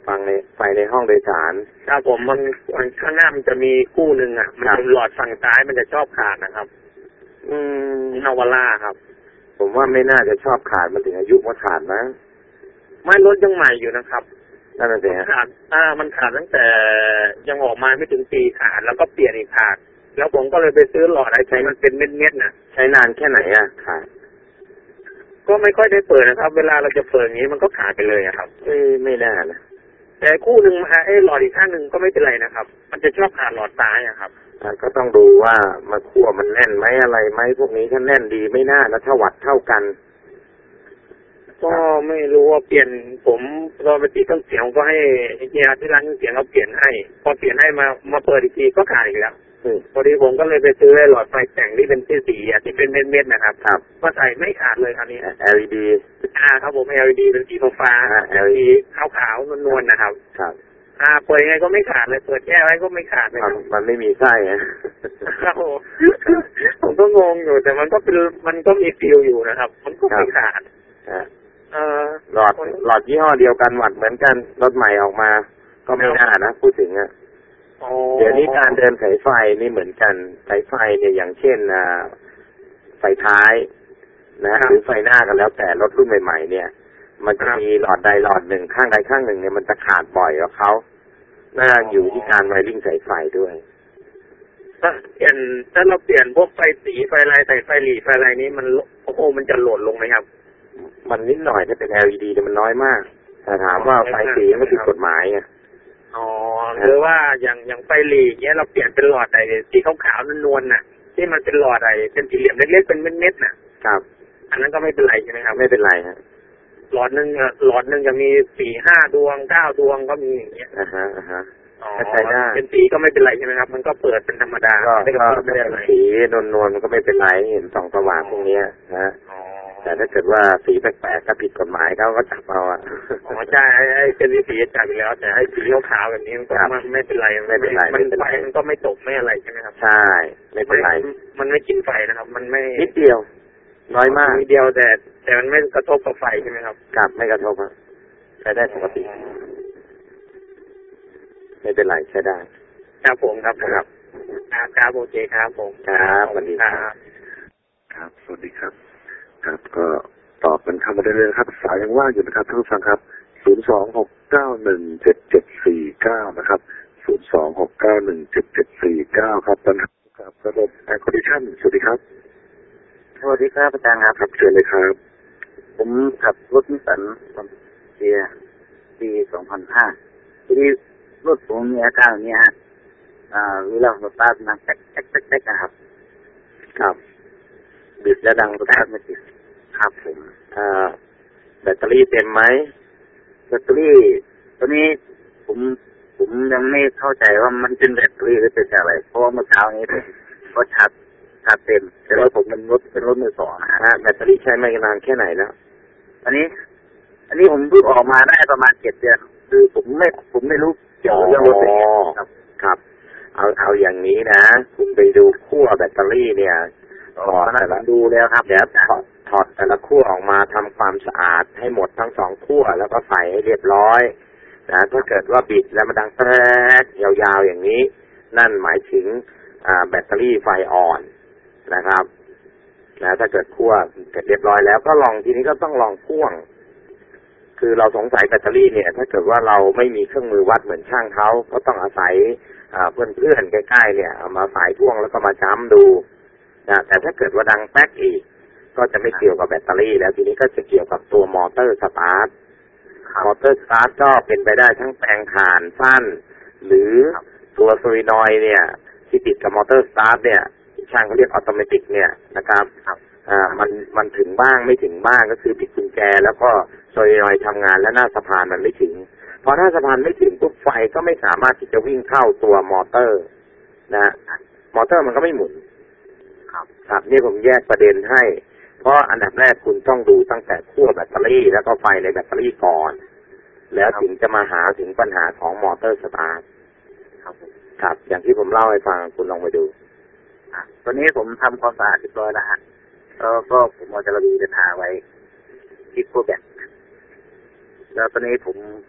ฟังในไฟในห้องโดยสารครับผมมันข้างหน้ามันจะมีคู่หนึ่งอ่ะมันเป็นหลอดฝั่งซ้ายมันจะชอบขาดนะครับอืมนาวาร่าครับผมว่าไม่น่าจะชอบขาดมันถึงอายุมาขาดนะไม่รถยังใหม่อยู่นะครับนั่นแหละขาดอ่ามันขาดตั้งแต่ยังออกมาไม่ถึงปีขาดแล้วก็เปลี่ยนอีกขาดแล้วผมก็เลยไปซื้อหลอดไอ้ใช้มันเป็นเม็ดๆน่ะใช้นานแค่ไหนอ่ะขาดก็ไม่ค่อยได้เปิดนะครับเวลาเราจะเปิดอย่างนี้มันก็ขาดไปเลยครับเอ้ไม่น่านะแต่คู่หนึ่งมาไอ้หลอดอีกข้างหนึ่งก็ไม่เป็นไรนะครับมันจะชอบขาดหลอดซ้ายอะครับก็ต้องดูว่ามาคั่วมันแน่นไหมอะไรไหมพวกนี้ถ้าแน่นดีไม่น่าแล้วถ้าวัดเท่ากันก็ไม่รู้ว่าเปลี่ยนผมตอนไปติดเครื่องเสียงก็ให้เฮียที่ร้านเครื่องเสียงเขาเปลี่ยนให้พอเปลี่ยนให้มามาเปิดอีกทีก็ขาดอีกแล้วพอดีผมก็เลยไปซื้อหลอดไฟแต่งที่เป็นสีสีที่เป็นเม็ดๆนะครับครับก็ใส่ไม่ขาดเลยคราวนี้แอล อี ดีอ่าครับผม แอล อี ดี เป็นสีฟ้าแอล อี ดีขาวๆนวลๆนะครับครับอ่าเปิดยังไงก็ไม่ขาดเลยเปิดแก้ไว้ก็ไม่ขาดเลยมันไม่มีไส้ฮะครับผมก็งงอยู่แต่มันก็เป็นมันก็มีฟิลอยู่นะครับมันก็ไม่ขาดเออหลอดหลอดยี่ห้อเดียวกันวัดเหมือนกันรถใหม่ออกมาก็ไม่น่านะพูดถึงอ่ะเดี๋ยวนี้การเดินสายไฟนี่เหมือนกันสายไฟเนี่ยอย่างเช่นไฟท้ายนะหรือไฟหน้ากันแล้วแต่รถรุ่นใหม่ๆเนี่ยมันจะมีหลอดใดหลอดหนึ่งข้างใดข้างหนึ่งเนี่ยมันจะขาดบ่อยกว่าเขาน่าอยู่ที่การไวริ่งสายไฟด้วยถ้าเปลี่ยนถ้าเราเปลี่ยนพวกไฟสีไฟลายใส่ไฟหลีไฟลายนี้มันโอ้โหมันจะโหลดลงไหมครับมันนิดหน่อยถ้าเป็น แอล อี ดี แต่มันน้อยมากแต่ถามว่าไฟสีไม่ผิดกฎหมายไงอ๋อหรือว่าอย่างอย่างไฟหลีเนี้ยเราเปลี่ยนเป็นหลอดไอ้สีขาวๆนวลๆน่ะที่มันเป็นหลอดไอ้เป็นสี่เหลี่ยมเล็กๆเป็นเม็ดๆน่ะครับอันนั้นก็ไม่เป็นไรใช่ไหมครับไม่เป็นไรฮะหลอดหนึ่งหลอดหนึ่งจะมีสี่ห้าดวงเก้าดวงก็มีอย่างเงี้ยอ่าฮะอ่าฮะอ๋อเป็นสีก็ไม่เป็นไรใช่ไหมครับมันก็เปิดเป็นธรรมดาไม่ได้ไม่ได้สีนวลๆมันก็ไม่เป็นไรเห็นส่องสว่างพวกนี้นะแต่ถ้าเกิดว่าสีแปลกๆก็ผิดกฎหมายเขาก็จับเอาอ่ะอ๋อใช่ไอ้เป็นสีจับไปแล้วแต่ไอ้สีขาวๆแบบนี้มันก็ไม่เป็นไรไม่เป็นไรมันไฟมันก็ไม่ตกไม่อะไรใช่ไหมครับใช่ไม่เป็นไรมันไม่กินไฟนะครับมันไม่นิดเดียวน้อยมากนิดเดียวแต่แต่มันไม่กระทบกับไฟใช่ไหมครับครับไม่กระทบครับใช้ได้ปกติไม่เป็นไรใช้ได้ครับผมครับครับครับโอเคครับผมครับสวัสดีครับครับสวัสดีครับครับก็ตอบกันเข้ามาได้เลยครับสายยังว่างอยู่นะครับท่านผู้ฟังครับศูนย์ สอง หก เก้า หนึ่ง เจ็ด เจ็ด สี่ เก้านะครับศูนย์ สอง หก เก้า หนึ่ง เจ็ด เจ็ด สี่ เก้าครับปัญหาครับระบบแอร์คอนดิชั่นสวัสดีครับสวัสดีครับอาจารย์ครับครับเชิญเลยครับผมขับรถนิสสันเซียปีสองพันห้าทีนี้รถผมมีอาการอย่างนี้ฮะอ่าเวลาสตาร์ทมันแต๊กแต๊กแต๊กแต๊กนะครับครับบิดแล้วดังสตาร์ทไม่ติดครับผมอ่าแบตเตอรี่เต็มไหมแบตเตอรี่ตอนนี้ผมผมยังไม่เข้าใจว่ามันเป็นแบตเตอรี่หรือเป็นอะไรเพราะว่าเมื่อเช้านี้ผมก็ชาร์จชาร์จเต็มแต่ว่าผมมันรถเป็นรถมือสองฮะแบตเตอรี่ใช้ไม่นานแค่ไหนแล้วอันนี้อันนี้ผมเพิ่งออกมาได้ประมาณเจ็ดเดือนคือผมไม่ผมไม่รู้เกี่ยวกับเรื่องรถครับครับเอาเอาอย่างนี้นะคุณไปดูขั้วแบตเตอรี่เนี่ยถอดแต่ละดูแล้วครับเดี๋ยวถอดถอดแต่ละขั้วออกมาทำความสะอาดให้หมดทั้งสองขั้วแล้วก็ใส่ให้เรียบร้อยนะถ้าเกิดว่าบิดแล้วมันดังแป๊ดยาวๆอย่างนี้นั่นหมายถึงอ่าแบตเตอรี่ไฟอ่อนนะครับนะถ้าเกิดขั้วเสร็จเรียบร้อยแล้วก็ลองทีนี้ก็ต้องลองพ่วงคือเราสงสัยแบตเตอรี่เนี่ยถ้าเกิดว่าเราไม่มีเครื่องมือวัดเหมือนช่างเขาก็ต้องอาศัยเพื่อนเพื่อนใกล้ๆเนี่ยเอามาสายพ่วงแล้วก็มาจ้ำดูนะแต่ถ้าเกิดว่าดังแป๊กอีกก็จะไม่เกี่ยวกับแบตเตอรี่แล้วทีนี้ก็จะเกี่ยวกับตัวมอเตอร์สตาร์ทมอเตอร์สตาร์ทก็เป็นไปได้ทั้งแปลงถ่านสั้นหรือตัวโซลินอยด์เนี่ยที่ติดกับมอเตอร์สตาร์ทเนี่ยช่างเขาเรียกออโตเมติกเนี่ยนะครับอ่ามันมันถึงบ้างไม่ถึงบ้างก็คือปิดกุญแจแล้วก็โซลินอยด์ทำงานแล้วหน้าสะพานมันไม่ถึงพอหน้าสะพานไม่ถึงปุ๊บไฟก็ไม่สามารถที่จะวิ่งเข้าตัวมอเตอร์นะมอเตอร์มันก็ไม่หมุนครับครับนี่ผมแยกประเด็นให้เพราะอันดับแรกคุณต้องดูตั้งแต่ขั้วแบตเตอรี่แล้วก็ไฟในแบตเตอรี่ก่อนแล้วถึงจะมาหาถึงปัญหาของมอเตอร์สตาร์ทครับครับอย่างที่ผมเล่าให้ฟังคุณลองไปดูตอนนี้ผมทำความสะอาดเรียบร้อยแล้วฮะแล้วก็ผมเอาจระบีไปทาไว้ที่ขั้วแบตแล้วตอนนี้ผมผ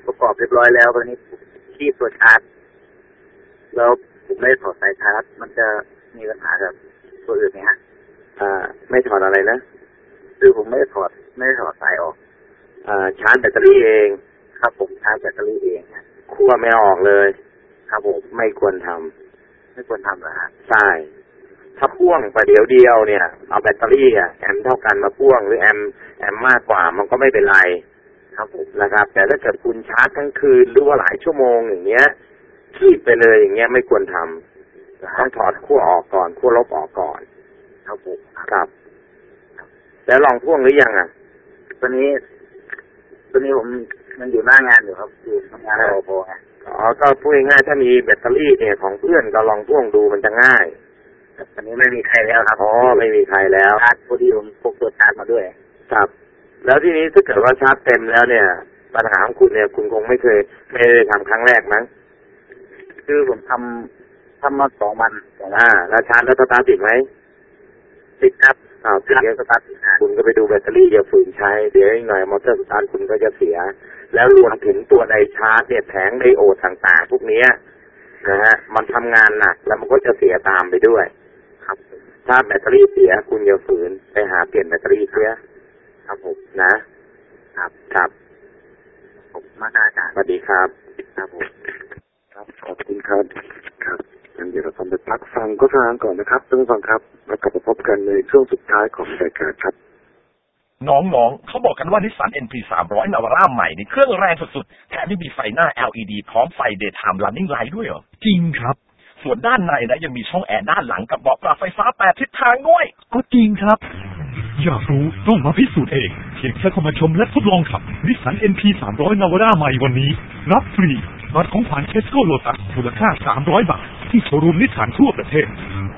ประกอบเรียบร้อยแล้วตอนนี้ที่ตัวชาร์จแล้วผมไม่ได้ถอดสายชาร์จมันจะมีปัญหากับตัวอื่นไหมฮะอ่าไม่ถอดอะไรนะคือผมไม่ได้ถอดไม่ได้ถอดสายออกอ่าชาร์จแบตเตอรี่เองครับผมชาร์จแบตเตอรี่เองคั่วไม่ออกเลยครับผมไม่ควรทำไม่ควรทำนะฮะใช่ถ้าพ่วงไปเดียวเดียวเนี่ยเอาแบตเตอรี่อ่ะแอมเท่ากันมาพ่วงหรือแอมแอมมากกว่ามันก็ไม่เป็นไรครับผมนะครับแต่ถ้าเกิดคุณชาร์จทั้งคืนหรือว่าหลายชั่วโมงอย่างเงี้ยขีดไปเลยอย่างเงี้ยไม่ควรทำต้องถอดขั้วออกก่อนขั้วลบออกก่อนครับผมครับแล้วลองพ่วงหรือยังอ่ะตัวนี้ตัวนี้ผมมันอยู่หน้างานอยู่ครับอยู่ทำงานรอพอไงอ๋อก็พูดง่ายๆถ้ามีแบตเตอรี่เนี่ยของเพื่อนก็ลองพ่วงดูมันจะง่ายตอนนี้ไม่มีใครแล้วครับอ๋อไม่มีใครแล้วชาร์จพอดีผมพกตัวชาร์จมาด้วยครับแล้วทีนี้ถ้าเกิดว่าชาร์จเต็มแล้วเนี่ยปัญหาของคุณเนี่ยคุณคงไม่เคยไม่ได้ทำครั้งแรกมั้งคือผมทำทำมาสองวันอ่าแล้วชาร์จแล้วสตาร์ทติดไหมติดครับอ้าวติดแล้วสตาร์ทติดคุณก็ไปดูแบตเตอรี่อย่าฝืนใช้เดี๋ยวอีกหน่อยมอเตอร์สตาร์ทคุณก็จะเสียแล้วรวมถึงตัวไดชาร์จเนี่ยแผงไดโอดต่างๆพวกนี้นะฮะมันทำงานหนักแล้วมันก็จะเสียตามไปด้วยครับถ้าแบตเตอรี่เสียคุณอย่าฝืนไปหาเปลี่ยนแบตเตอรี่เสียครับผมนะครับครับผมมาได้จ้ะสวัสดีครับครับผมครับขอบคุณครับครับงั้นเดี๋ยวเราทำไปพักฟังโฆษณาก่อนนะครับท่านผู้ฟังครับแล้วกลับมาพบกันในช่วงสุดท้ายของรายการครับน้องๆเขาบอกกันว่านิสสัน เอ็น พี สามร้อย Navara ใหม่นี่เครื่องแรงสุดๆแถมยังมีไฟหน้า แอล อี ดี พร้อมไฟ Daytime Running Light ด้วยเหรอจริงครับส่วนด้านในนะยังมีช่องแอร์ด้านหลังกับเบาะปรับไฟฟ้าแปดทิศทางด้วยก็จริงครับอยากรู้ต้องมาพิสูจน์เองเพียงแค่เข้ามาชมและทดลองขับนิสสัน เอ็น พี สามร้อย Navara ใหม่วันนี้รับฟรีบัตรของขวัญ Tesco Lotus มูลค่าสามร้อยบาทที่โชว์รูมนิสสันทั่วประเทศ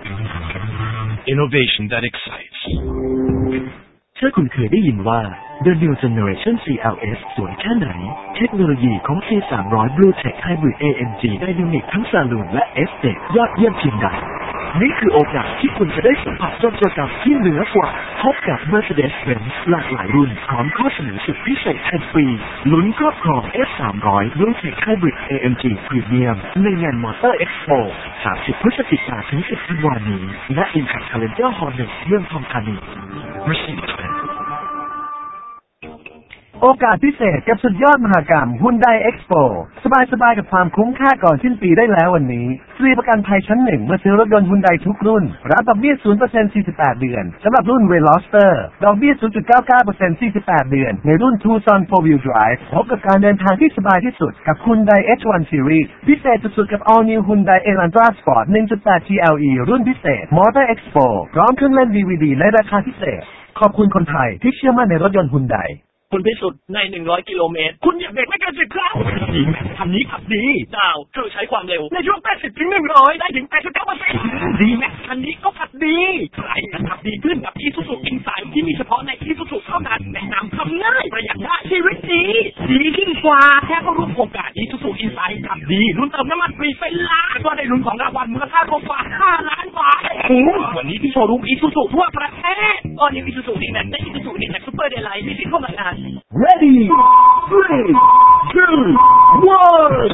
Innovation that excites ถ้าคุณเคยได้ยินว่า The New Generation ซี แอล เอส สวยแค่ไหนเทคโนโลยีของ ซี สามร้อย Blue Tech Hybrid เอ เอ็ม จี Dynamic ทั้ง Saloon และ Estate ยอดเยี่ยมเพียงใดนี่คือโอกาสที่คุณจะได้สัมผัสจนประกับที่เหนือกว่าพบกับ Mercedes-Benz หลากหลายรุ่นพร้อมข้อเสนอสุดพิเศษแทนฟรีลุ้นครอบครอง เอส สามร้อย Blue Tech Hybrid เอ เอ็ม จี Premium ในงาน Motor Expo สามสิบพฤศจิกายนถึงสิบธันวาคมนี้ณ Impact Challenger Hall หนึ่งเมืองทองธานีโอกาสพิเศษกับสุดยอดมหกรรม Hyundai Expo สบายๆกับความคุ้มค่าก่อนสิ้นปีได้แล้ววันนี้ฟรีประกันภัยชั้นหนึ่งเมื่อซื้อรถยนต์ Hyundai ทุกรุ่นรับดอกเบี้ย ศูนย์เปอร์เซ็นต์ สี่สิบแปดเดือนสำหรับรุ่น Veloster ดอกเบี้ย ศูนย์จุดเก้าเก้าเปอร์เซ็นต์ สี่สิบแปดเดือนในรุ่น Tucson โฟร์ Wheel Drive พบกับการเดินทางที่สบายที่สุดกับ Hyundai เอช วัน Series พิเศษสุดๆกับ All New Hyundai Elantra Sport หนึ่งจุดแปด ที แอล อี รุ่นพิเศษ Motor Expo พร้อมเครื่องเล่น ดี วี ดี และราคาพิเศษขอบคุณคนไทยที่เชื่อมั่นในรถยนต์ Hyundai คุณพิสุทธิ์ในหนึ่งร้อยกิโลเมตรคุณอยากเบรกไม่เกินสิบครั้งจริงคันนี้ขับดีดาวเธอใช้ความเร็วในช่วงแปดสิบถึงหนึ่งร้อยได้ถึง แปดสิบเก้าเปอร์เซ็นต์ ดีแม็กคันนี้ก็ขับดีใครจะขับดีขึ้นกับ Isuzu Insight ที่มีเฉพาะใน Isuzu เท่านั้นแนะนำขับง่ายประหยัดได้ชีวิตดีดียิ่งกว่าแค่เข้าร่วมโครงการ Isuzu Insight ขับดีลุ้นเติมน้ำมันฟรีเป็นล้านก็ได้ลุ้นของรางวัลมูลค่ารวมกว่าห้าล้านบาทวันนี้ที่โชว์รูม Isuzu ทั่วประเทศตอนนี้ Isuzu D-Max และ Isuzu D-Max Super Daylight มีสิทธิ์เข้ามางาน Ready, three, two, one.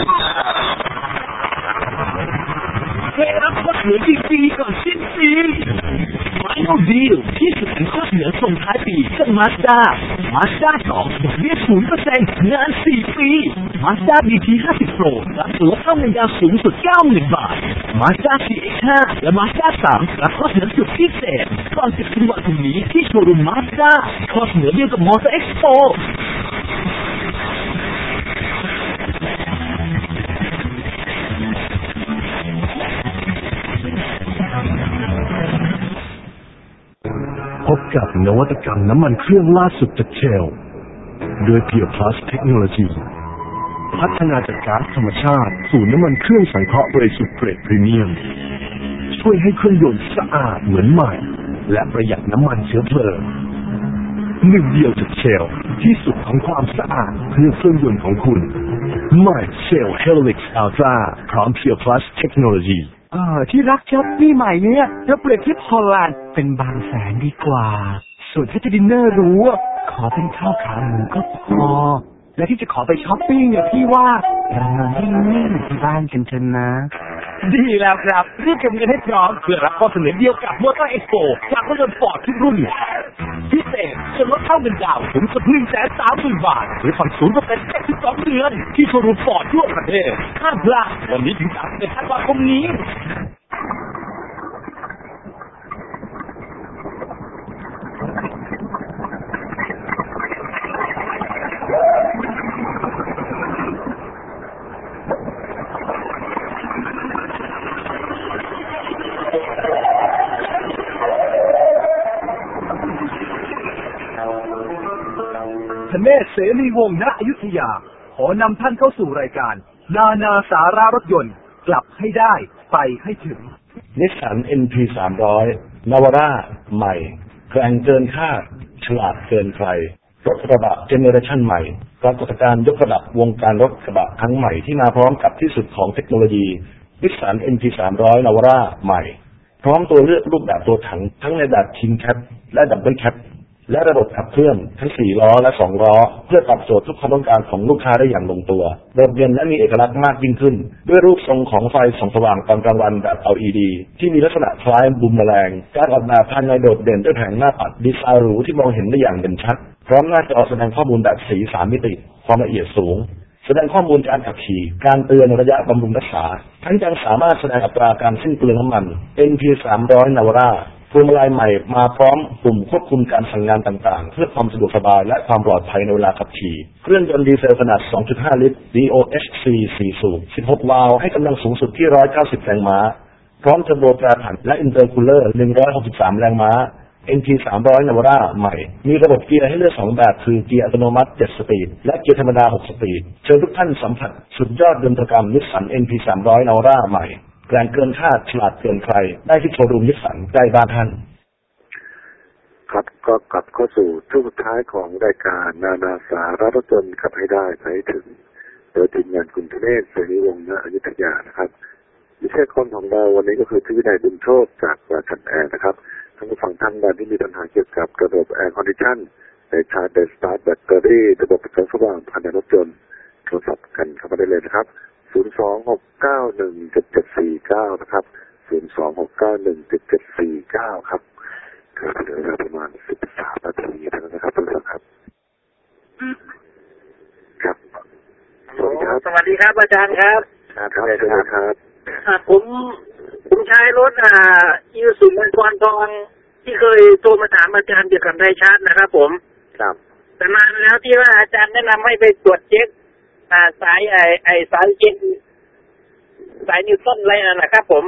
ได้รับข้อเสนอดีๆก่อนสิ้นปี Final Deal ที่สุดของข้อเสนอส่งท้ายปีกับ Mazda Mazda สองดอกเบี้ย ศูนย์เปอร์เซ็นต์ นานสี่ปี Mazda บี ที ห้าสิบ Pro รับส่วนลดเข้าเงินดาวน์สูงสุด เก้าหมื่น บาท Mazda ซี เอ็กซ์ ห้า และ Mazda สามรับข้อเสนอสุดพิเศษก่อนสิบธันวาคมนี้ที่โชว์รูม Mazda ข้อเสนอเดียวกับ Motor Expo พบกับนวัตกรรมน้ำมันเครื่องล่าสุดจากเชลโดย Pure Plus Technology พัฒนาจากก๊าซธรรมชาติสู่น้ำมันเครื่องสังเคราะห์บริสุทธิ์เกรดพรีเมียมช่วยให้เครื่องยนต์สะอาดเหมือนใหม่และประหยัดน้ำมันเชื้อเพลิงหนึ่งเดียวจากเชลที่สุดของความสะอาดเพื่อเครื่องยนต์ของคุณใหม่เชล Helix Ultra พร้อม Pure Plus Technology เออที่รักครับปีใหม่เนี้ยเราเปลี่ยนทริปฮอลแลนด์เป็นบางแสนดีกว่าส่วนถ้าจะดินเนอร์รู้ขอเป็นข้าวขาหมูก็พอและที่จะขอไปช้อปปิ้งเนี่ยพี่ว่าเรานอนนิ่งๆที่บ้านกันเถอะนะดีแล้วครับรีบเก็บเงินให้พร้อมเพื่อรับข้อเสนอเดียวกับมอเตอร์เอ็กซ์โปจากรถยนต์ฟอร์ดทุกรุ่นพิเศษส่วนลดเท่าเงินดาวน์สูงสุดหนึ่งแสนสามหมื่นบาทหรือผ่อนศูนย์เปอร์เซ็นต์เจ็ดสิบสองเดือนที่โชว์รูมฟอร์ดทั่วประเทศห้ามพลาดวันนี้ถึงสามสิบเอ็ดธันวาคมนี้ธเนศ เสรีวงศ์ ณ อยุธยาขอนำท่านเข้าสู่รายการนานาสาระรถยนต์กลับให้ได้ไปให้ถึงนิสสัน เอ็น พี สามร้อย Navara ใหม่แกร่งเกินคาดฉลาดเกินใครรถกระบะเจเนอเรชันใหม่ปรากฏการณ์ยกระดับวงการรถกระบะครั้งใหม่ที่มาพร้อมกับที่สุดของเทคโนโลยีนิสสัน เอ็น พี สามร้อย Navara ใหม่พร้อมตัวเลือกรูปแบบตัวถังทั้งในแบบคิงแคปและดับเบิลแคปและระบบขับเคลื่อนทั้งสี่ล้อและสองล้อเพื่อตอบโจทย์ทุกความต้องการของลูกค้าได้อย่างลงตัวโดดเด่นและมีเอกลักษณ์มากยิ่งขึ้นด้วยรูปทรงของไฟส่องสว่างตอนกลางวันแบบ แอล อี ดี ที่มีลักษณะคล้ายบูมแมลงการออกแบบภายในโดดเด่นด้วยแผงหน้าปัดดีไซน์หรูที่มองเห็นได้อย่างเด่นชัดพร้อมหน้าจอแสดงข้อมูลแบบสีสามมิติความละเอียดสูงแสดงข้อมูลการขับขี่การเตือนระยะบำรุงรักษาทั้งยังสามารถแสดงอัตราการสิ้นเปลืองน้ำมัน เอ็น พี สามร้อย Navaraพวงมาลัยใหม่มาพร้อมปุ่มควบคุมการสั่งงานต่างๆเพื่อความสะดวกสบายและความปลอดภัยในเวลาขับขี่เครื่องยนต์ดีเซลขนาด สองจุดห้า ลิตร ดี โอ เอช ซี สี่สูบ สิบหก วาล์วให้กำลังสูงสุดที่หนึ่งร้อยเก้าสิบแรงม้าพร้อมเทอร์โบแปรผันและอินเตอร์คูลเลอร์หนึ่งร้อยหกสิบสามแรงม้า เอ็น พี สามร้อย Navara ใหม่มีระบบเกียร์ให้เลือกสองแบบคือเกียร์อัตโนมัติเจ็ดสปีดและเกียร์ธรรมดาหกสปีดเชิญทุกท่านสัมผัสสุดยอดดนตรกรรมนิสสัน เอ็น พี สามร้อย Navara ใหม่แรงเกินคาดฉลาดเกินใครได้ที่โชว์รูมนิสสันใกล้บ้านท่านครับก็กลับเข้าสู่ช่วงสุดท้ายของรายการนานาสาระรถยนต์ขับให้ได้ไปถึงโดยทีมงานคุณธเนศ เสรีวงศ์ ณ อยุธยานะครับวิทยากรของเราวันนี้ก็คือที่วินัยบุญโชคจากราชันแอร์นะครับท่านผู้ฟังท่านใดที่มีปัญหาเกี่ยวกับระบบแอร์คอนดิชันในชาร์จสตาร์ทแบตเตอรี่ระบบไฟสว่างภายในรถยนต์โทรศัพท์กันเข้ามาได้เลยนะครับศูนย์ สอง หก เก้า หนึ่ง เจ็ด เจ็ด สี่ เก้านะครับศูนย์ สอง หก เก้า หนึ่ง เจ็ด เจ็ด สี่ เก้าครับเหลือเวลาประมาณสิบสามนาทีเท่านั้นนะครับทุกท่านครับครับสวัสดีครับสวัสดีครับอาจารย์ครับครับครับเชิญครับผมผมใช้รถอ่าอีซูซูมังกรทองที่เคยโทรมาถามอาจารย์เกี่ยวกับไดชาร์จนะครับผมครับแต่นานแล้วที่ว่าอาจารย์แนะนำให้ไปตรวจเช็คอ่าสายไอไอสายเช็คสายนิวตันอะไรนั่นนะครับผม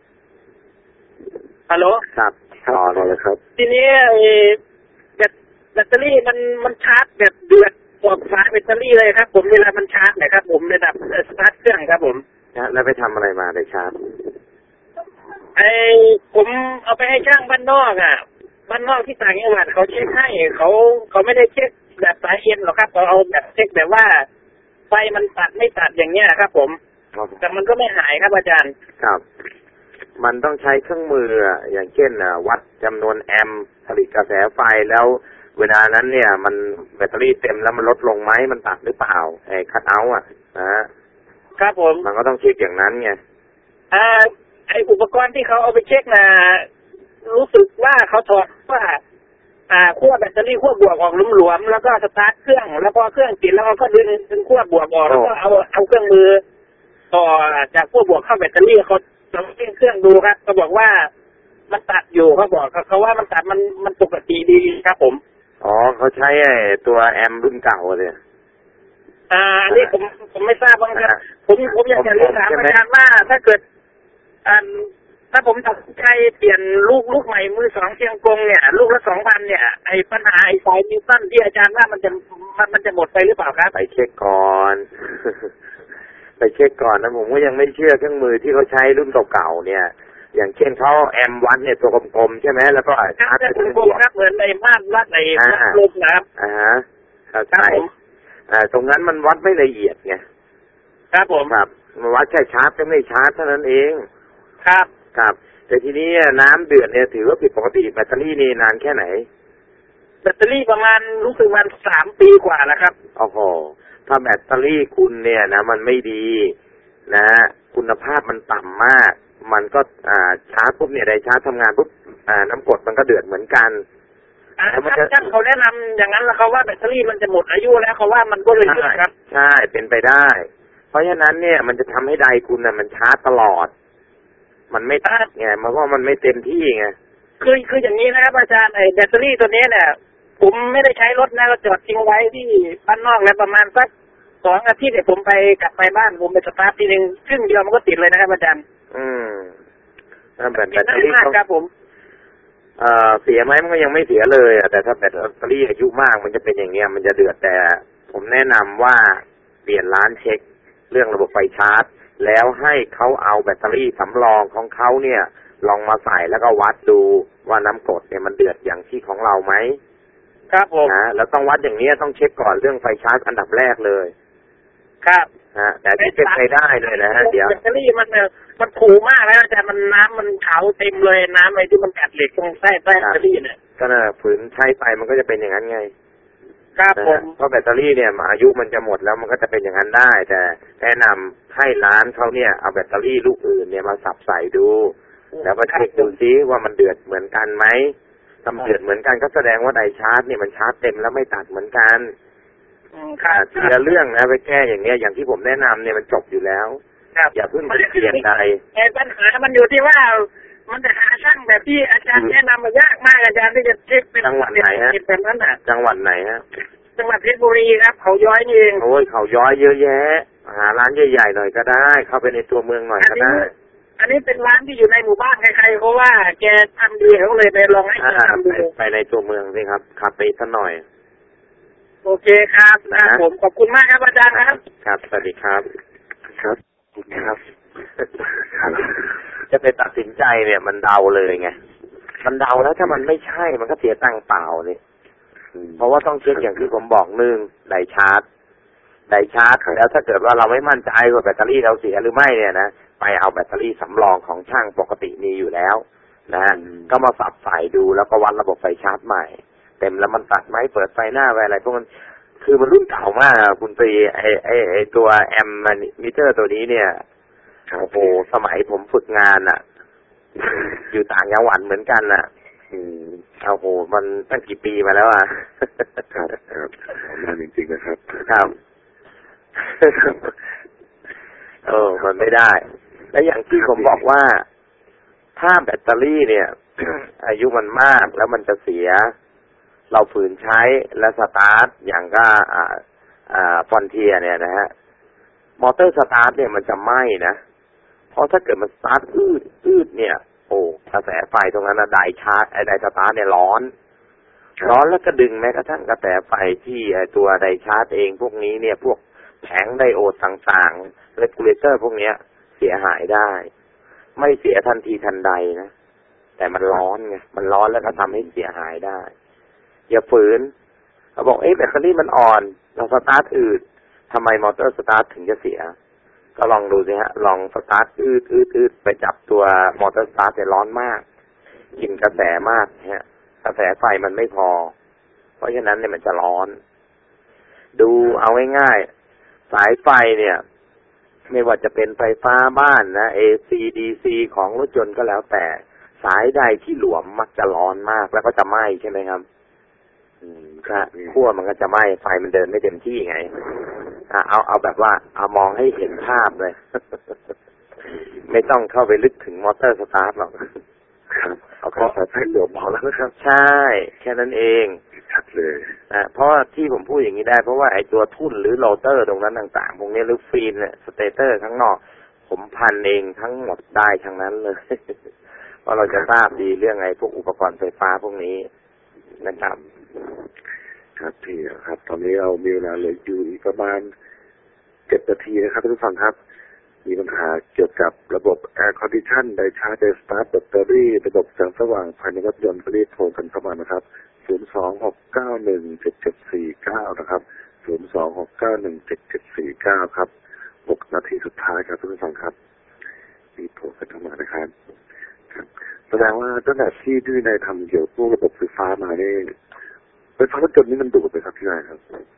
ฮัลโหลครับต่อเลยครับทีนี้แบตแบตเตอรี่มันมันชาร์จแบบเดือดออกสายแบตเตอรี่เลยครับผมเวลามันชาร์จนะครับผมระดับสตาร์ทเครื่องครับผมแล้วไปทำอะไรมาในชาร์จไอผมเอาไปให้ช่างบ้านนอกอ่ะบ้านนอกที่ต่างจังหวัดเขาเช็คให้เขาเขาไม่ได้เช็คแบบสายเอ็นหรอกครับเขาเอาแบบเช็คแบบว่าไฟมันตัดไม่ตัดอย่างเงี้ยครับผมแต่มันก็ไม่หายครับอาจารย์ครับมันต้องใช้เครื่องมืออย่างเช่นวัดจำนวนแอมป์ผลิตกระแสไฟแล้วเวลานั้นเนี่ยมันแบตเตอรี่เต็มแล้วมันลดลงไหมมันตัดหรือเปล่าไอ้คัทเอาท์อ่ะนะครับผมมันก็ต้องเช็คอย่างนั้นไงอ่าไอ้อุปกรณ์ที่เขาเอาไปเช็คนะรู้สึกว่าเขาถอดว่าอ่าขั้วแบตเตอรี่ขั้วบวกออกหลวมๆแล้วก็สตาร์ทเครื่องแล้วพอเครื่องติดแล้วก็ดึงดึงขั้วบวกออกแล้วก็เอาเอาเครื่องมือต่อจากขั้วบวกเข้าแบตเตอรี่เขาลองเช็คเครื่องดูครับเขาบอกว่ามันตัดอยู่เขาบอกเขาว่ามันตัดมันมันปกติดีครับผมอ๋อเขาใช้ไอ้ตัวแอมรุ่นเก่าเลยอ่านี่ผมผมไม่ทราบบ้างครับผมผมอยากจะเรียนถามอาจารย์ว่าถ้าเกิดอ่าถ้าผมตัดใจเปลี่ยนลูกลูกใหม่มือสองเชียงกงเนี่ยลูกละสองพันเนี่ยไอ้ปัญหาไอ้สายนิวตันที่อาจารย์ว่ามันจะมันมันจะหมดไปหรือเปล่าครับไปเช็คก่อนไปเช็คก่อนนะผมก็ยังไม่เชื่อเครื่องมือที่เขาใช้รุ่นเก่าๆเนี่ยอย่างเช่นเขาแอมวัดเนี่ยตัวกลมๆใช่ไหมแล้วก็ชาร์จเป็นกลมครับเหมือนในม่านวัดในวัดลมนะครับอ่าฮะใช่อ่าตรงนั้นมันวัดไม่ละเอียดไงครับผมครับมันวัดแค่ชาร์จก็ไม่ชาร์จเท่านั้นเองครับครับแต่ทีนี้น้ำเดือดเนี่ยถือว่าผิดปกติแบตเตอรี่นี่นานแค่ไหนแบตเตอรี่ประมาณรู้สึกประมาณสามปีกว่าแล้วครับโอ้โหถ้าแบตเตอรี่คุณเนี่ยนะมันไม่ดีนะคุณภาพมันต่ำมากมันก็อ่าชาร์จปุ๊บเนี่ยไดชาร์จทำงานปุ๊บอ่าน้ำกรดมันก็เดือดเหมือนกันแล้วมันจะเขาแนะนำอย่างนั้นแล้วเขาว่าแบตเตอรี่มันจะหมดอายุแล้วเขาว่ามันก็เลยเดือดครับใช่เป็นไปได้เพราะฉะนั้นเนี่ยมันจะทำให้ไดคุณน่ะมันชาร์จตลอดมันไม่ตัดไงมันเพราะมันไม่เต็มที่ไงคือคืออย่างนี้นะครับอาจารย์ไอ้แบตเตอรี่ตัวนี้เนี่ยผมไม่ได้ใช้รถนะก็จอดทิ้งไว้ที่บ้านนอกแล้วประมาณสักสองอาทิตย์เนี่ยผมไปกลับไปบ้านผมไปสตาร์ททีนึงครึ่งเดียวมันก็ติดเลยนะครับอาจารย์อืมแบตแบตเตอรี่ครับผมเอ่อเสียไหมมันก็ยังไม่เสียเลยอ่ะแต่ถ้าแบตเตอรี่อายุมากมันจะเป็นอย่างเงี้ยมันจะเดือดแต่ผมแนะนำว่าเปลี่ยนร้านเช็คเรื่องระบบไฟชาร์จแล้วให้เขาเอาแบตเตอรี่สำรองของเขาเนี่ยลองมาใส่แล้วก็วัดดูว่าน้ำกรดเนี่ยมันเดือดอย่างที่ของเราไหมครับผมนะแล้วต้องวัดอย่างนี้ต้องเช็คก่อนเรื่องไฟชาร์จอันดับแรกเลยครับฮะแต่ที่เป็นไปได้เลยนะฮะเดี๋ยวแบตเตอรี่มันมันผูมากแล้วแต่มันน้ำมันขาวเต็มเลยน้ำอะไรที่มันกัดเหล็กตรงใต้ใต้แบตเตอรี่เนี่ยก็น่ะฝืนใช้ไปมันก็จะเป็นอย่างนั้นไงครับผมเพราะแบตเตอรี่เนี่ยอายุมันจะหมดแล้วมันก็จะเป็นอย่างนั้นได้แต่แนะนำให้ร้านเขาเนี่ยเอาแบตเตอรี่ลูกอื่นเนี่ยมาสับใส่ดูแล้วก็เช็คดูซิว่ามันเดือดเหมือนกันไหมถ้าเดือดเหมือนกันก็แสดงว่าไดชาร์จเนี่ยมันชาร์จเต็มแล้วไม่ตัดเหมือนกันทีละเรื่องนะไปแก้อย่างเนี้ยอย่างที่ผมแนะนำเนี่ยมันจบอยู่แล้วอย่าเพิ่งไปเปลี่ยนใดไอ้ปัญหามันอยู่ที่ว่ามันจะหาช่างแบบที่อาจารย์แนะนำมายากมากอาจารย์ที่จะเช็คเป็นจังหวัดไหนฮะแบบนั้นน่ะจังหวัดไหนฮะจังหวัดเพชรบุรีครับเขาย้อยนี่เองโอ้ยเขาย้อยเยอะแยะหาร้านใหญ่ๆหน่อยก็ได้เข้าไปในตัวเมืองหน่อยก็ได้อันนี้เป็นร้านที่อยู่ในหมู่บ้านใครๆเพราะว่าแกทำดีเขาเลยไปลองให้เขาทำดูไปในตัวเมืองสิครับขับไปสักหน่อยโอเคครับนะผมขอบคุณมากครับอาจารย์ครับครับสวัสดีครับครับคุณครับจะไปตัดสินใจเนี่ยมันเดาเลยไงมันเดาแล้วถ้ามันไม่ใช่มันก็เสียตังค์เปล่าเลยเพราะว่าต้องเช็คอย่างที่ผมบอกหนึ่งไดชาร์จไดชาร์จแล้วถ้าเกิดว่าเราไม่มั่นใจว่าแบตเตอรี่เราเสียหรือไม่เนี่ยนะไปเอาแบตเตอรี่สำรองของช่างปกติมีอยู่แล้วนะก็มาสับใส่ดูแล้วก็วัดระบบไฟชาร์จใหม่เต็มแล้วมันตัดไหมเปิดไฟหน้าไฟอะไรพวกมันคือมันรุ่นเก่ามากคุณตีไอไอไอตัวแอมมิเตอร์ตัวนี้เนี่ยโอ้โหสมัยผมฝึกงานอ่ะอยู่ต่างจังหวัดเหมือนกันอ่ะอืมโอ้โหมันตั้งกี่ปีมาแล้วอ่ะครับครับนานจริงๆนะครับครับเออมันไม่ได้และอย่างที่ผมบอกว่าถ้าแบตเตอรี่เนี่ย อายุมันมากแล้วมันจะเสียเราฝืนใช้และสตาร์ทอย่างก็อ่าอ่าฟอนเทียเนี่ยนะฮะมอเตอร์สตาร์ทเนี่ยมันจะไหม้นะเพราะถ้าเกิดมันสตาร์ทอืดอืดเนี่ยโอ้กระแสไฟตรงนั้นนะไดชาร์จไอไดสตาร์ทเนี่ยร้อนร้อนแล้วก็ดึงแม้กระทั่งกระแสไฟที่ไอตัวไดชาร์จเองพวกนี้เนี่ยพวกแผงไดโอดต่างๆเรกูเลเตอร์พวกเนี้ยเสียหายได้ไม่เสียทันทีทันใดนะแต่มันร้อนไงมันร้อนแล้วก็ทำให้เสียหายได้อย่าฝืนเขาบอกเอ๊ะแบตเตอรี่มันอ่อนเราสตาร์ทอืดทำไมมอเตอร์สตาร์ทถึงจะเสียก็ลองดูสิฮะลองสตาร์ทอืดอืดอืดไปจับตัวมอเตอร์สตาร์ทเนี่ยร้อนมากกินกระแสมากฮะกระแสไฟมันไม่พอเพราะฉะนั้นเนี่ยมันจะร้อนดูเอาง่ายๆสายไฟเนี่ยไม่ว่าจะเป็นไฟฟ้าบ้านนะ เอ ซี ดี ซี ของรถยนต์ก็แล้วแต่สายใดที่หลวมมักจะร้อนมากแล้วก็จะไหม้ใช่ไหมครับอืมครับขั้วมันก็จะไหม้ไฟมันเดินไม่เต็มที่ไงอ่ะเอาเอาแบบว่าเอามองให้เห็นภาพเลย ไม่ต้องเข้าไปลึกถึงมอเตอร์สตาร์ทหรอกครับเอาแค่สายไฟหลวมพอแล้วนะครับใช่แค่นั้นเองชัดเลยอ่ะเพราะที่ผมพูดอย่างนี้ได้เพราะว่าไอ้ตัวทุ่นหรือโรเตอร์ตรงนั้นต่างๆพวกนี้หรือฟีนเนี่ยสเตเตอร์ข้างนอกผมพันเองทั้งหมดได้ทั้งนั้นเลย เพราะเราจะทราบดีเรื่องไอ้พวกอุปกรณ์ไฟฟ้าพวกนี้นะครับครับพี่ครับ ตอนนี้เรามีเวลาเหลืออยู่อีกประมาณเจ็ดนาทีนะครับท่านผู้ฟังครับมีปัญหาเกี่ยวกับระบบ Air Condition ไดชาร์จ ไดสตาร์ทแบตเตอรี่ระบบแสงสว่างภายในรถยนต์ก็รีบโทรกันเข้ามานะครับศูนย์ สอง หก เก้า หนึ่ง เจ็ด เจ็ด สี่ เก้านะครับศูนย์ สอง หก เก้า หนึ่ง เจ็ด เจ็ด สี่ เก้าครับหกนาทีสุดท้ายครับท่านผู้ฟังครับรีบโทรกันเข้ามานะครับแสดงว่าตั้งแต่ที่ที่นายทำเกี่ยวกับระบบไฟฟ้ามาเนี่ยไฟฟ้ารถยนต์นี่มันดุไหมครับพี่นายครับ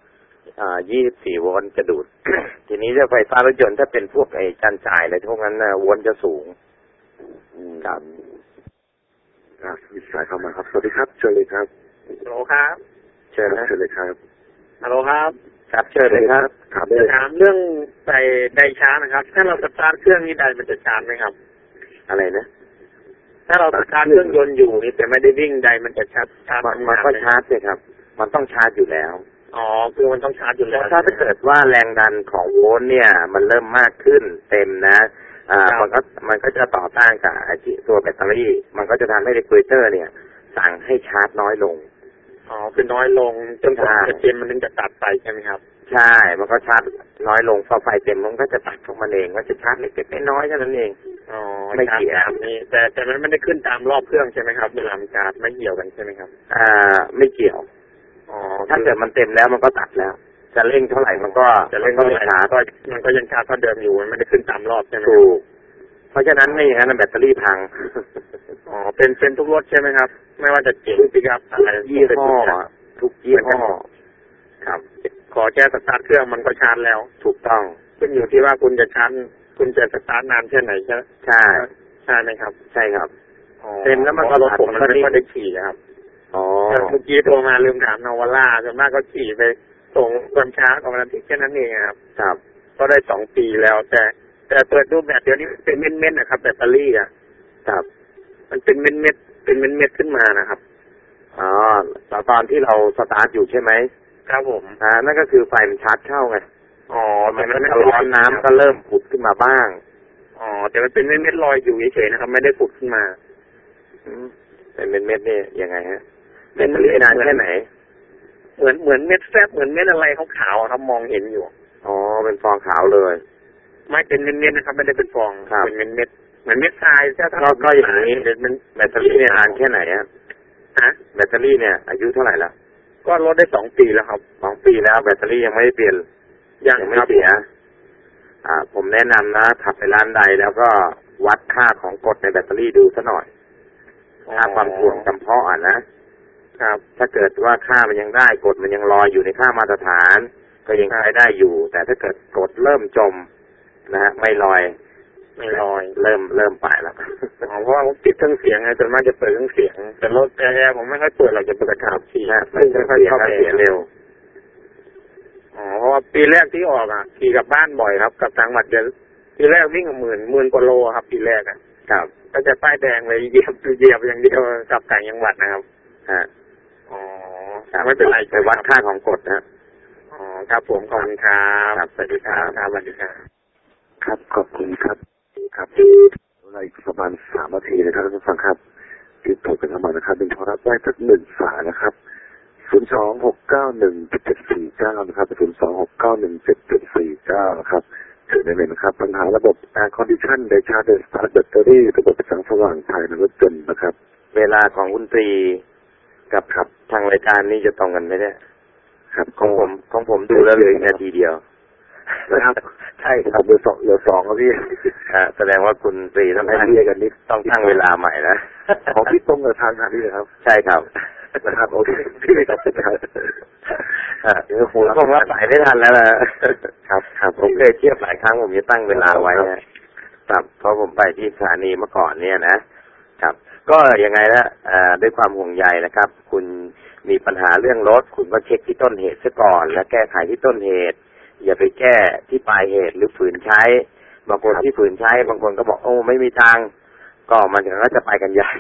อ่ายี่สิบสี่โวลต์จะดูด ทีนี้ถ้าไฟฟ้ารถยนต์ถ้าเป็นพวกไอ้จานจ่ายอะไรพวกนั้นนะโวลต์จะสูงครับครับมีสายเข้ามาครับสวัสดีครับเชิญเลยครับฮัลโหลครับเชิญนะเชิญเลยครับฮัลโหลครับครับเชิญเลยครับครับจะถามเรื่องใส่ไดชาร์จนะครับถ้าเราสตาร์ทเครื่องนี้ไดมันจะชาร์จไหมครับอะไรนะถ้าเราสตาร์ทเครื่องยนต์อยู่นี่แต่ไม่ได้วิ่งไดมันจะชาร์จชาร์จมันก็ชาร์จเลยครับมันต้องชาร์จอยู่แล้วอ๋อคือมันต้องชาร์จอยู่แล้วถ้าถ้าเกิดว่าแรงดันของโวลต์เนี่ยมันเริ่มมากขึ้นเต็มนะอ่ามันก็มันก็จะต่อต้านกับตัวแบตเตอรี่มันก็จะทำให้เรกูเลเตอร์เนี่ยสั่งให้ชาร์จน้อยลงอ๋อคือน้อยลงจนกว่าจะเต็มมันถึงจะตัดไปใช่ไหมครับใช่มันก็ชาร์จน้อยลงพอไฟเต็มมันก็จะตัดของมันเองก็จะชาร์จเล็กๆน้อยๆแค่นั้นเองอ๋อไม่เกี่ยวนี่แต่แต่มันไม่ได้ขึ้นตามรอบเครื่องใช่ไหมครับเวลามันชาร์จไม่เกี่ยวกันใช่ไหมครับอ่าไม่เกี่ยวอ๋อถ้าเกิดมันเต็มแล้วมันก็ตัดแล้วจะเร่งเท่าไหร่มันก็จะเร่งเท่าไหร่ก็มันก็ยังชาร์จเท่าเดิมอยู่มันไม่ได้ขึ้นตามรอบใช่ไหมถูกเพราะฉะนั้นไม่อย่างนั้นแบตเตอรี่พังอ๋อเป็นเป็นทุกรถใช่ไหมครับไม่ว่าจะเก๋งปิกอัพอะไรยี่ห้อทุกยี่ห้อครับขอแค่สตาร์ทเครื่องมันก็ชาร์จแล้วถูกต้องขึ้นอยู่ที่ว่าคุณจะชาร์จคุณจะสตาร์ทนานแค่ไหนใช่ใช่ใช่ไหมครับใช่ครับเต็มแล้วมันก็รถผมมันไม่ได้ขี่ครับอ๋อเมื่อกี้โทรมาลืมถามนาวาร่าส่วนมากก็ขี่ไปส่งความช้าของมันที่แค่นั้นเองครับครับก็ได้สองปีแล้วแต่แต่เปิดดูแบตเดี๋ยวนี้เป็นเม็ดๆนะครับแบตเตอรี่อ่ะครับมันเป็นเม็ดๆเป็นเม็ดๆขึ้นมานะครับอ๋อตอนที่เราสตาร์ทอยู่ใช่ไหมครับผมอ่านั่นก็คือไฟมันชาร์จเข้าไงอ๋อมันก็ร้อนน้ำก็เริ่มผุดขึ้นมาบ้างอ๋อแต่มันเป็นเม็ดๆลอยอยู่เฉยๆนะครับไม่ได้ผุดขึ้นมาเป็นเม็ดๆนี่ยังไงฮะแบตเตอรี่นานแค่ไหนเหมือนเหมือนเม็ดแฟบเหมือนเม็ดอะไรขาวๆครับมองเห็นอยู่อ๋อเป็นฟองขาวเลยไม่เป็นเม็ดๆนะครับไม่ได้เป็นฟองเป็นเม็ดๆเหมือนเม็ดทรายใช่ไหมก็ก็อย่างนี้แบตเตอรี่เนี่ยนานแค่ไหนฮะฮะแบตเตอรี่เนี่ยอายุเท่าไหร่ละก็ลดได้สองปีแล้วครับสองปีแล้วแบตเตอรี่ยังไม่ได้เปลี่ยนยังไม่เสียอ่าผมแนะนำนะขับไปร้านใดแล้วก็วัดค่าของกรดในแบตเตอรี่ดูซะหน่อยค่าความถ่วงจำเพาะอ่ะนะครับถ้าเกิดว่าค่ามันยังได้กรดมันยังลอยอยู่ในค่ามาตรฐานก็ยังใช้ได้อยู่แต่ถ้าเกิดกรดเริ่มจมนะฮะไม่ลอยไม่ลอยเริ่มเริ่มไปแล้วเพราะว่าผมติดเครื่องเสียงไงจนมากจะเปิดเครื่องเสียงแต่รถแอร์ผมไม่ค่อยเปิดเราจะเปิดขับขี่นะไม่ค่อยเข้าไปเสียเร็วอ๋อเพราะว่าปีแรกที่ออกอ่ะขี่กลับบ้านบ่อยครับกับทางวัดเดินปีแรกวิ่งหมื่นหมื่นกว่าโลครับปีแรกอ่ะครับก็จะป้ายแดงเลยเหยียบเหยียบอย่างเดียวกับต่างจังหวัดนะครับฮะอ๋อไม่เป็นไรไปวัดค่าของกรดนะอ๋อครับผมขอบคุณครับสวัสดีครับสวัสดีครับครับขอบคุณครับครับอะไรประมาณสามนาทีนะครับท่านผู้ฟังครับติดต่อกันเข้ามานะครับเป็นโทรศัพท์ได้สักหนึ่งสายนะครับศูนย์สองหกเก้าหนึ่งเจ็ดเจ็ดสี่เก้านะครับศูนย์สองหกเก้าหนึ่งเจ็ดเจ็ดสี่เก้านะครับเชิญได้เลยนะครับปัญหาระบบ Air Condition ไดชาร์จสตาร์ทแบตเตอรี่ระบบแสงสว่างภายในรถยนต์นะครับเวลาของคุณตรีกับครับทางรายการนี้จะตรงกันไหมเนี่ยครับของผมของผมดูแล้วเหลืออีกนาทีเดียวนะครับใช่ครับเบอร์สองเหลือสองครับพี่อ่าแสดงว่าคุณตรีต้องให้เรียกกันนิดต้องตั้งเวลาใหม่นะของพี่ตรงกับทางครับพี่ครับใช่ครับนะครับโอเคพี่ไม่ต้องครับอ่าเดี๋ยวผมผมรับสายไม่ทันแล้วนะครับครับผมเคยเทียบหลายครั้งผมจะตั้งเวลาไว้นะครับเพราะผมไปที่สถานีเมื่อก่อนเนี่ยนะครับก็ยังไงละด้วยความห่วงใยนะครับ คุณมีปัญหาเรื่องรถคุณก็เช็คที่ต้นเหตุซะก่อนแล้วแก้ไขที่ต้นเหตุอย่าไปแก้ที่ปลายเหตุหรือฝืนใช้บางคนที่ฝืนใช้บางคนก็บอกโอ้ไม่มีทางก็มันก็จะไปกันใหญ่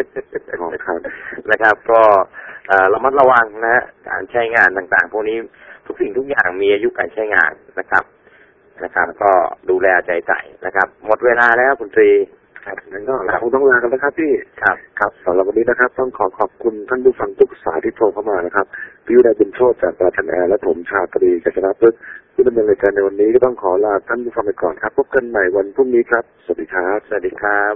นะครับก็ระมัดระวังนะฮะการใช้งานต่างๆพวกนี้ทุกสิ่งทุกอย่างมีอายุการใช้งานนะครับนะครับก็ดูแลใจใส่นะครับหมดเวลาแล้วคุณตรีครับงั้นก็เราคงต้องลากันนะครับพี่ครับครับสำหรับวันนี้นะครับต้องขอขอบคุณท่านผู้ฟังทุกสายที่โทรเข้ามานะครับพี่วินัยบุญโชติจากปราชญ์แอร์และผมชาตรีกัญจนาพฤกษ์ผู้ดำเนินรายการในวันนี้ก็ต้องขอลาท่านผู้ฟังไปก่อนครับพบกันใหม่วันพรุ่งนี้ครับสวัสดีครับสวัสดีครับ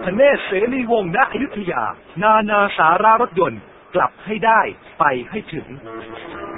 ธเนศเสนีวงศ์ณอยุธยานานาสารารถยนต์กลับให้ได้ไปให้ถึง